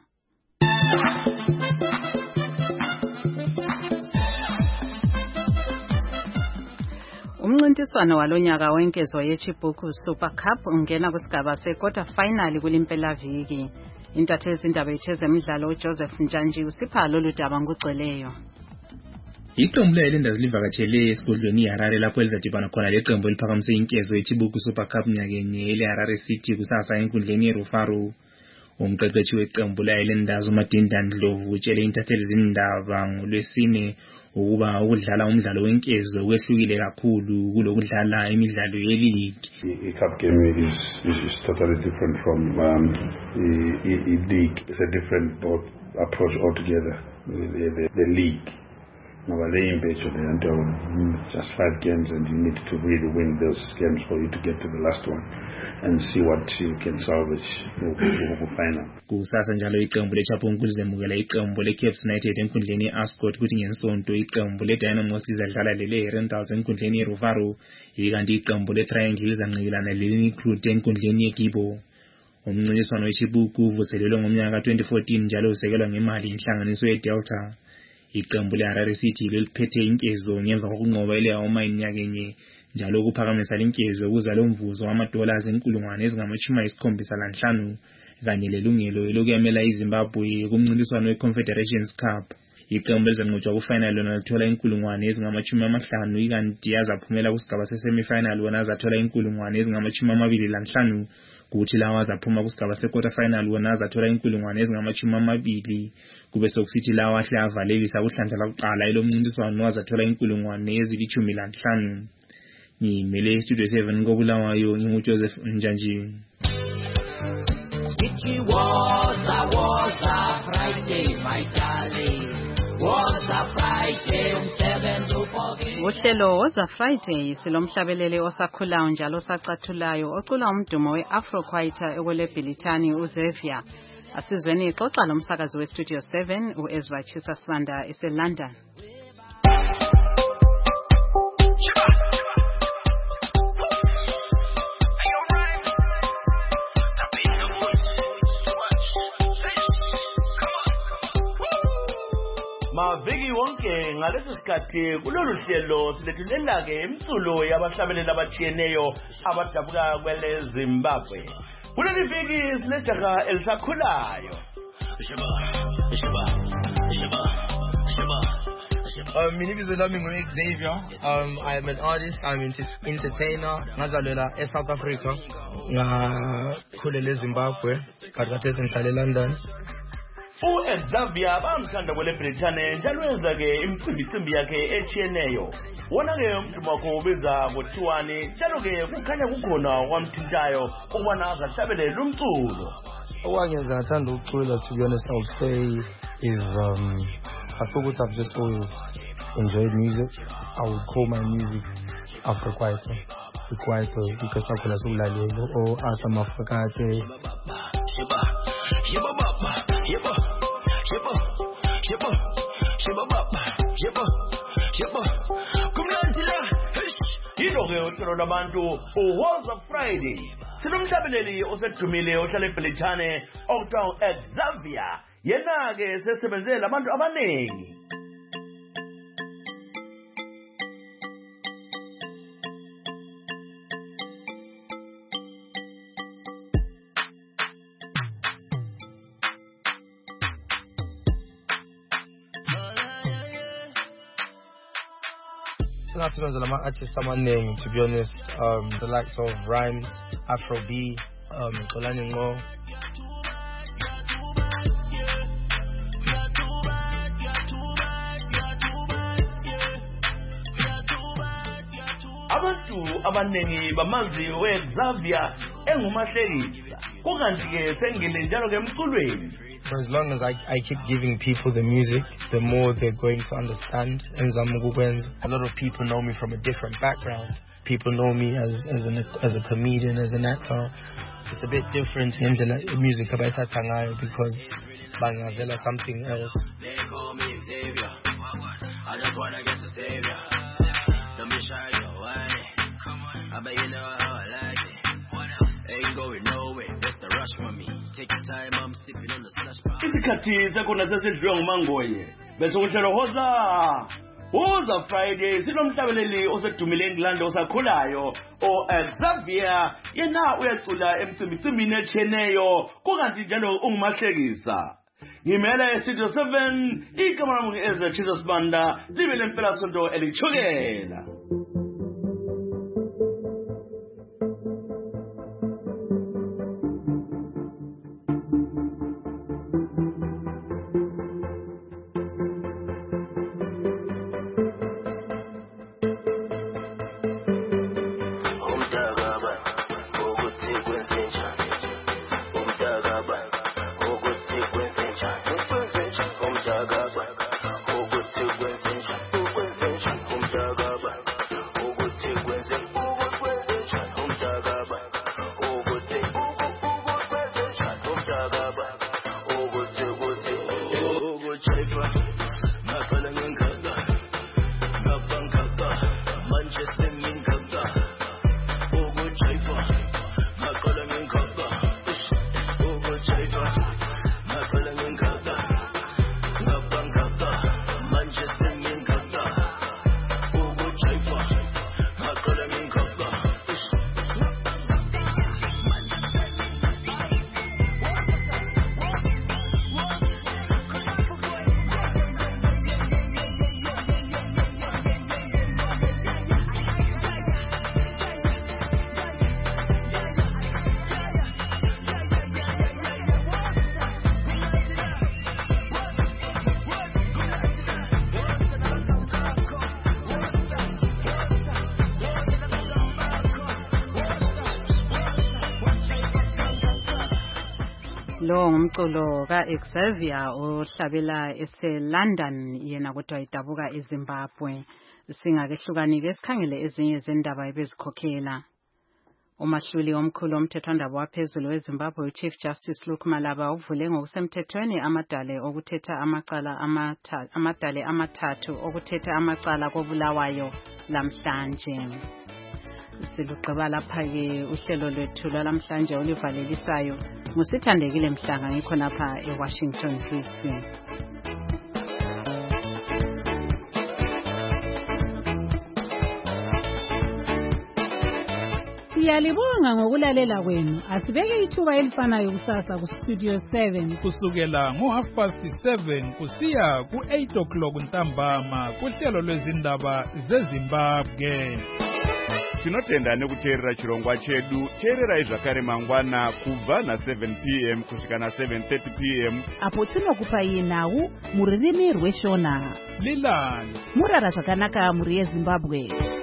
Umncintiswano walonyaka wenkezo yeChibuku Super Cup ungena kusigaba se-quarter final kulimpela viki. Intatheli zindaba yezemidlalo uJoseph Njanji usipha lolu daba ngugcweleyo. Iqembu layelendazi livakatshele esigodlweni iHarare lapho elizadibana khona leqembu eliphakamise inkezo yeChibuku Super Cup nyakenye eleHarare City kusasa enkundleni yeRufaro. Umqeqeshi weqembu layelendazi uMadinda Ndlovu utshele intatheli zindaba ngolwesine ukuba ukudlala umdlalo wenkezo kwehlukile kakhulu kulokudlala imidlalo ye-league. The cup game is, is, is totally different from um, the, the league. It's a different approach altogether. The, the, the league. Now, they until just five games, and you need to really win those games for you to get to the last one and see what you can salvage the final. Kusasa njalo iqembu leChibuku lizemukela iqembu leCaps United enkundleni yeAscot kuthi ngensonto iqembu leDynamos lizadlala leleRentals enkundleni yeRufaro ikanti iqembu leTriangle lizanqikilana leLincrude enkundleni yeGibo. Umncintiswano weChibuku uvuselelwe ngomnyaka twenty fourteen njalo usekelwa ngemali inhlanganiso yeDelta. Iqembu leHarare City leliphethe inkezo ngemva kokunqoba eleHoma inyakenye njalo kuphakamisa inkezo ukuza lomvuzo wamadollars enkulungwane ezingamashumi ayisikhombisa lanhlanu kanye lelungelo lokuyamela iZimbabwe kumncintiswano weConfederations Cup. Iqembu lizanqotshwa kufinal lona lithola inkulungwane ezingamashumi amahlanu ikanti yazaphumela kusigaba sesemifinal wona azathola inkulungwane ezingamashumi amabili lanhlanu kuthi lawa azaphuma kusigaba se-quarter final wona azathola inkulungwane ezingamashumi amabili kube sokusithi lawa ahle avalelisa kuhlandla lakuqala elomncintiswano azathola inkulungwane ezilithumi lanhlanu. Ngimele Studio seven kobulawayo nginguJoseph Njanji. Ichi was a was a Friday, my darling. Was a Friday, umsebenzi uphoki. Uhlelo Woza Friday silomhlabeleli osakhulayo njalo osacathulayo ocula umdumo we-Afro Kwaita ekwelebhilithani uXavier. Asizweni ixoxa lomsakazi we-Studio seven u-Ezra Chisa Sibanda ese-London. Maviki wonke ngalesi sikhathi kulolu hlelo silethulela ke imculo yabahlabeleli abatshiyeneyo abadabuka kwele Zimbabwe. Kuleli viki silejaha elisakhulayo. Um, my name is Xavier. Um, I am an artist. I'm an entertainer. Ngazalelwa eSouth Africa. Ngakhulele eZimbabwe. Khathesi ngihlala eLondon. uXavier bamthanda kwele Britain njalo wenza ke imicimbi yakhe echiyeneyo. Wona ke umdumo wakho ubiza ngothiwani njalo ke kukhanya kukhona wamthintayo ukubana azahlabelele umculo. Okwangenza ngathanda ukucula, to be honest, I would say is um I thought I've just always enjoyed music. I would call my music Afro Kwaito. Kwaito because I could also like or Asa Mafakate. Shiba, shiba baba, shiba, shiba, shiba, shiba baba, shiba, shiba. Kumlandila, yilo ke uhlelo labantu uWoza Friday. Sinomhlabeleli osedumile ohlala eBrithani okuthiwa uXavier. Yena ke sesebenzele abantu abaningi. Not to mention, I'm an artist, I'm a name, to be honest. Um, the likes of Rhymes, Afro B, um, Kolani Ngo. Abantu abanengi bamazi uXavier engumahlekisa. Kukanti ke sengile njalo ke emculweni. For as long as I, I keep giving people the music, the more they're going to understand. A lot of people know me from a different background. People know me as as, an, as a comedian, as an actor. It's a bit different in the music about Tangayo because Bangazela something else. They call me Xavier. I just wanna get to save ya. Don't be shy, don't worry. I bet you know how I like it. Ain't going nowhere. Better rush for me. Take your time, I'm sipping on the slush bar. Isikhathi sekona sesidliwe ngumangoye. Bese uhlelo Woza Woza Friday sinomhlabeleli osedumile eNgilandi osakhulayo uXavier. Yena uyacula emcimbini echeneyo kukanti njalo ungumahlekisa. Ngimela eStudio seven igama lami ngu-Ezra Chisa Sibanda libe lempela sonto elichukela. lo ngumculo ka-Xavier ohlabela ese-London yena kodwa idabuka eZimbabwe. Singakehlukanike sikhangele ezinye zendaba ebezikhokhela. Umahluli omkhulu womthethwandaba waphezulu weZimbabwe uChief Justice Luke Malaba uvule ngokusemthethweni amadale okuthetha amacala amathathu amadale amathathu okuthetha amacala kobulawayo lamhlanje. Siluqaba lapha ke uhlelo lwethu lwalamhlanje olivalelisayo ngusithandekile Mhlanga ngikho lapha eWashington D C. Siyalibonga ngokulalela kwenu. Asibeke ithuba elifanayo kusasa ku Studio seven kusukela ngo half past seven kusiya ku eight o'clock ntambama kuhlelo lwezindaba zeZimbabwe. Tinotenda nekuteerera chirongwa chedu. Teererai zvakare mangwana kubva na seven p m kusvika na seven thirty p m apo tinokupai nhau muririmi rweshona. Lilani Murara zvakanaka muri yeZimbabwe.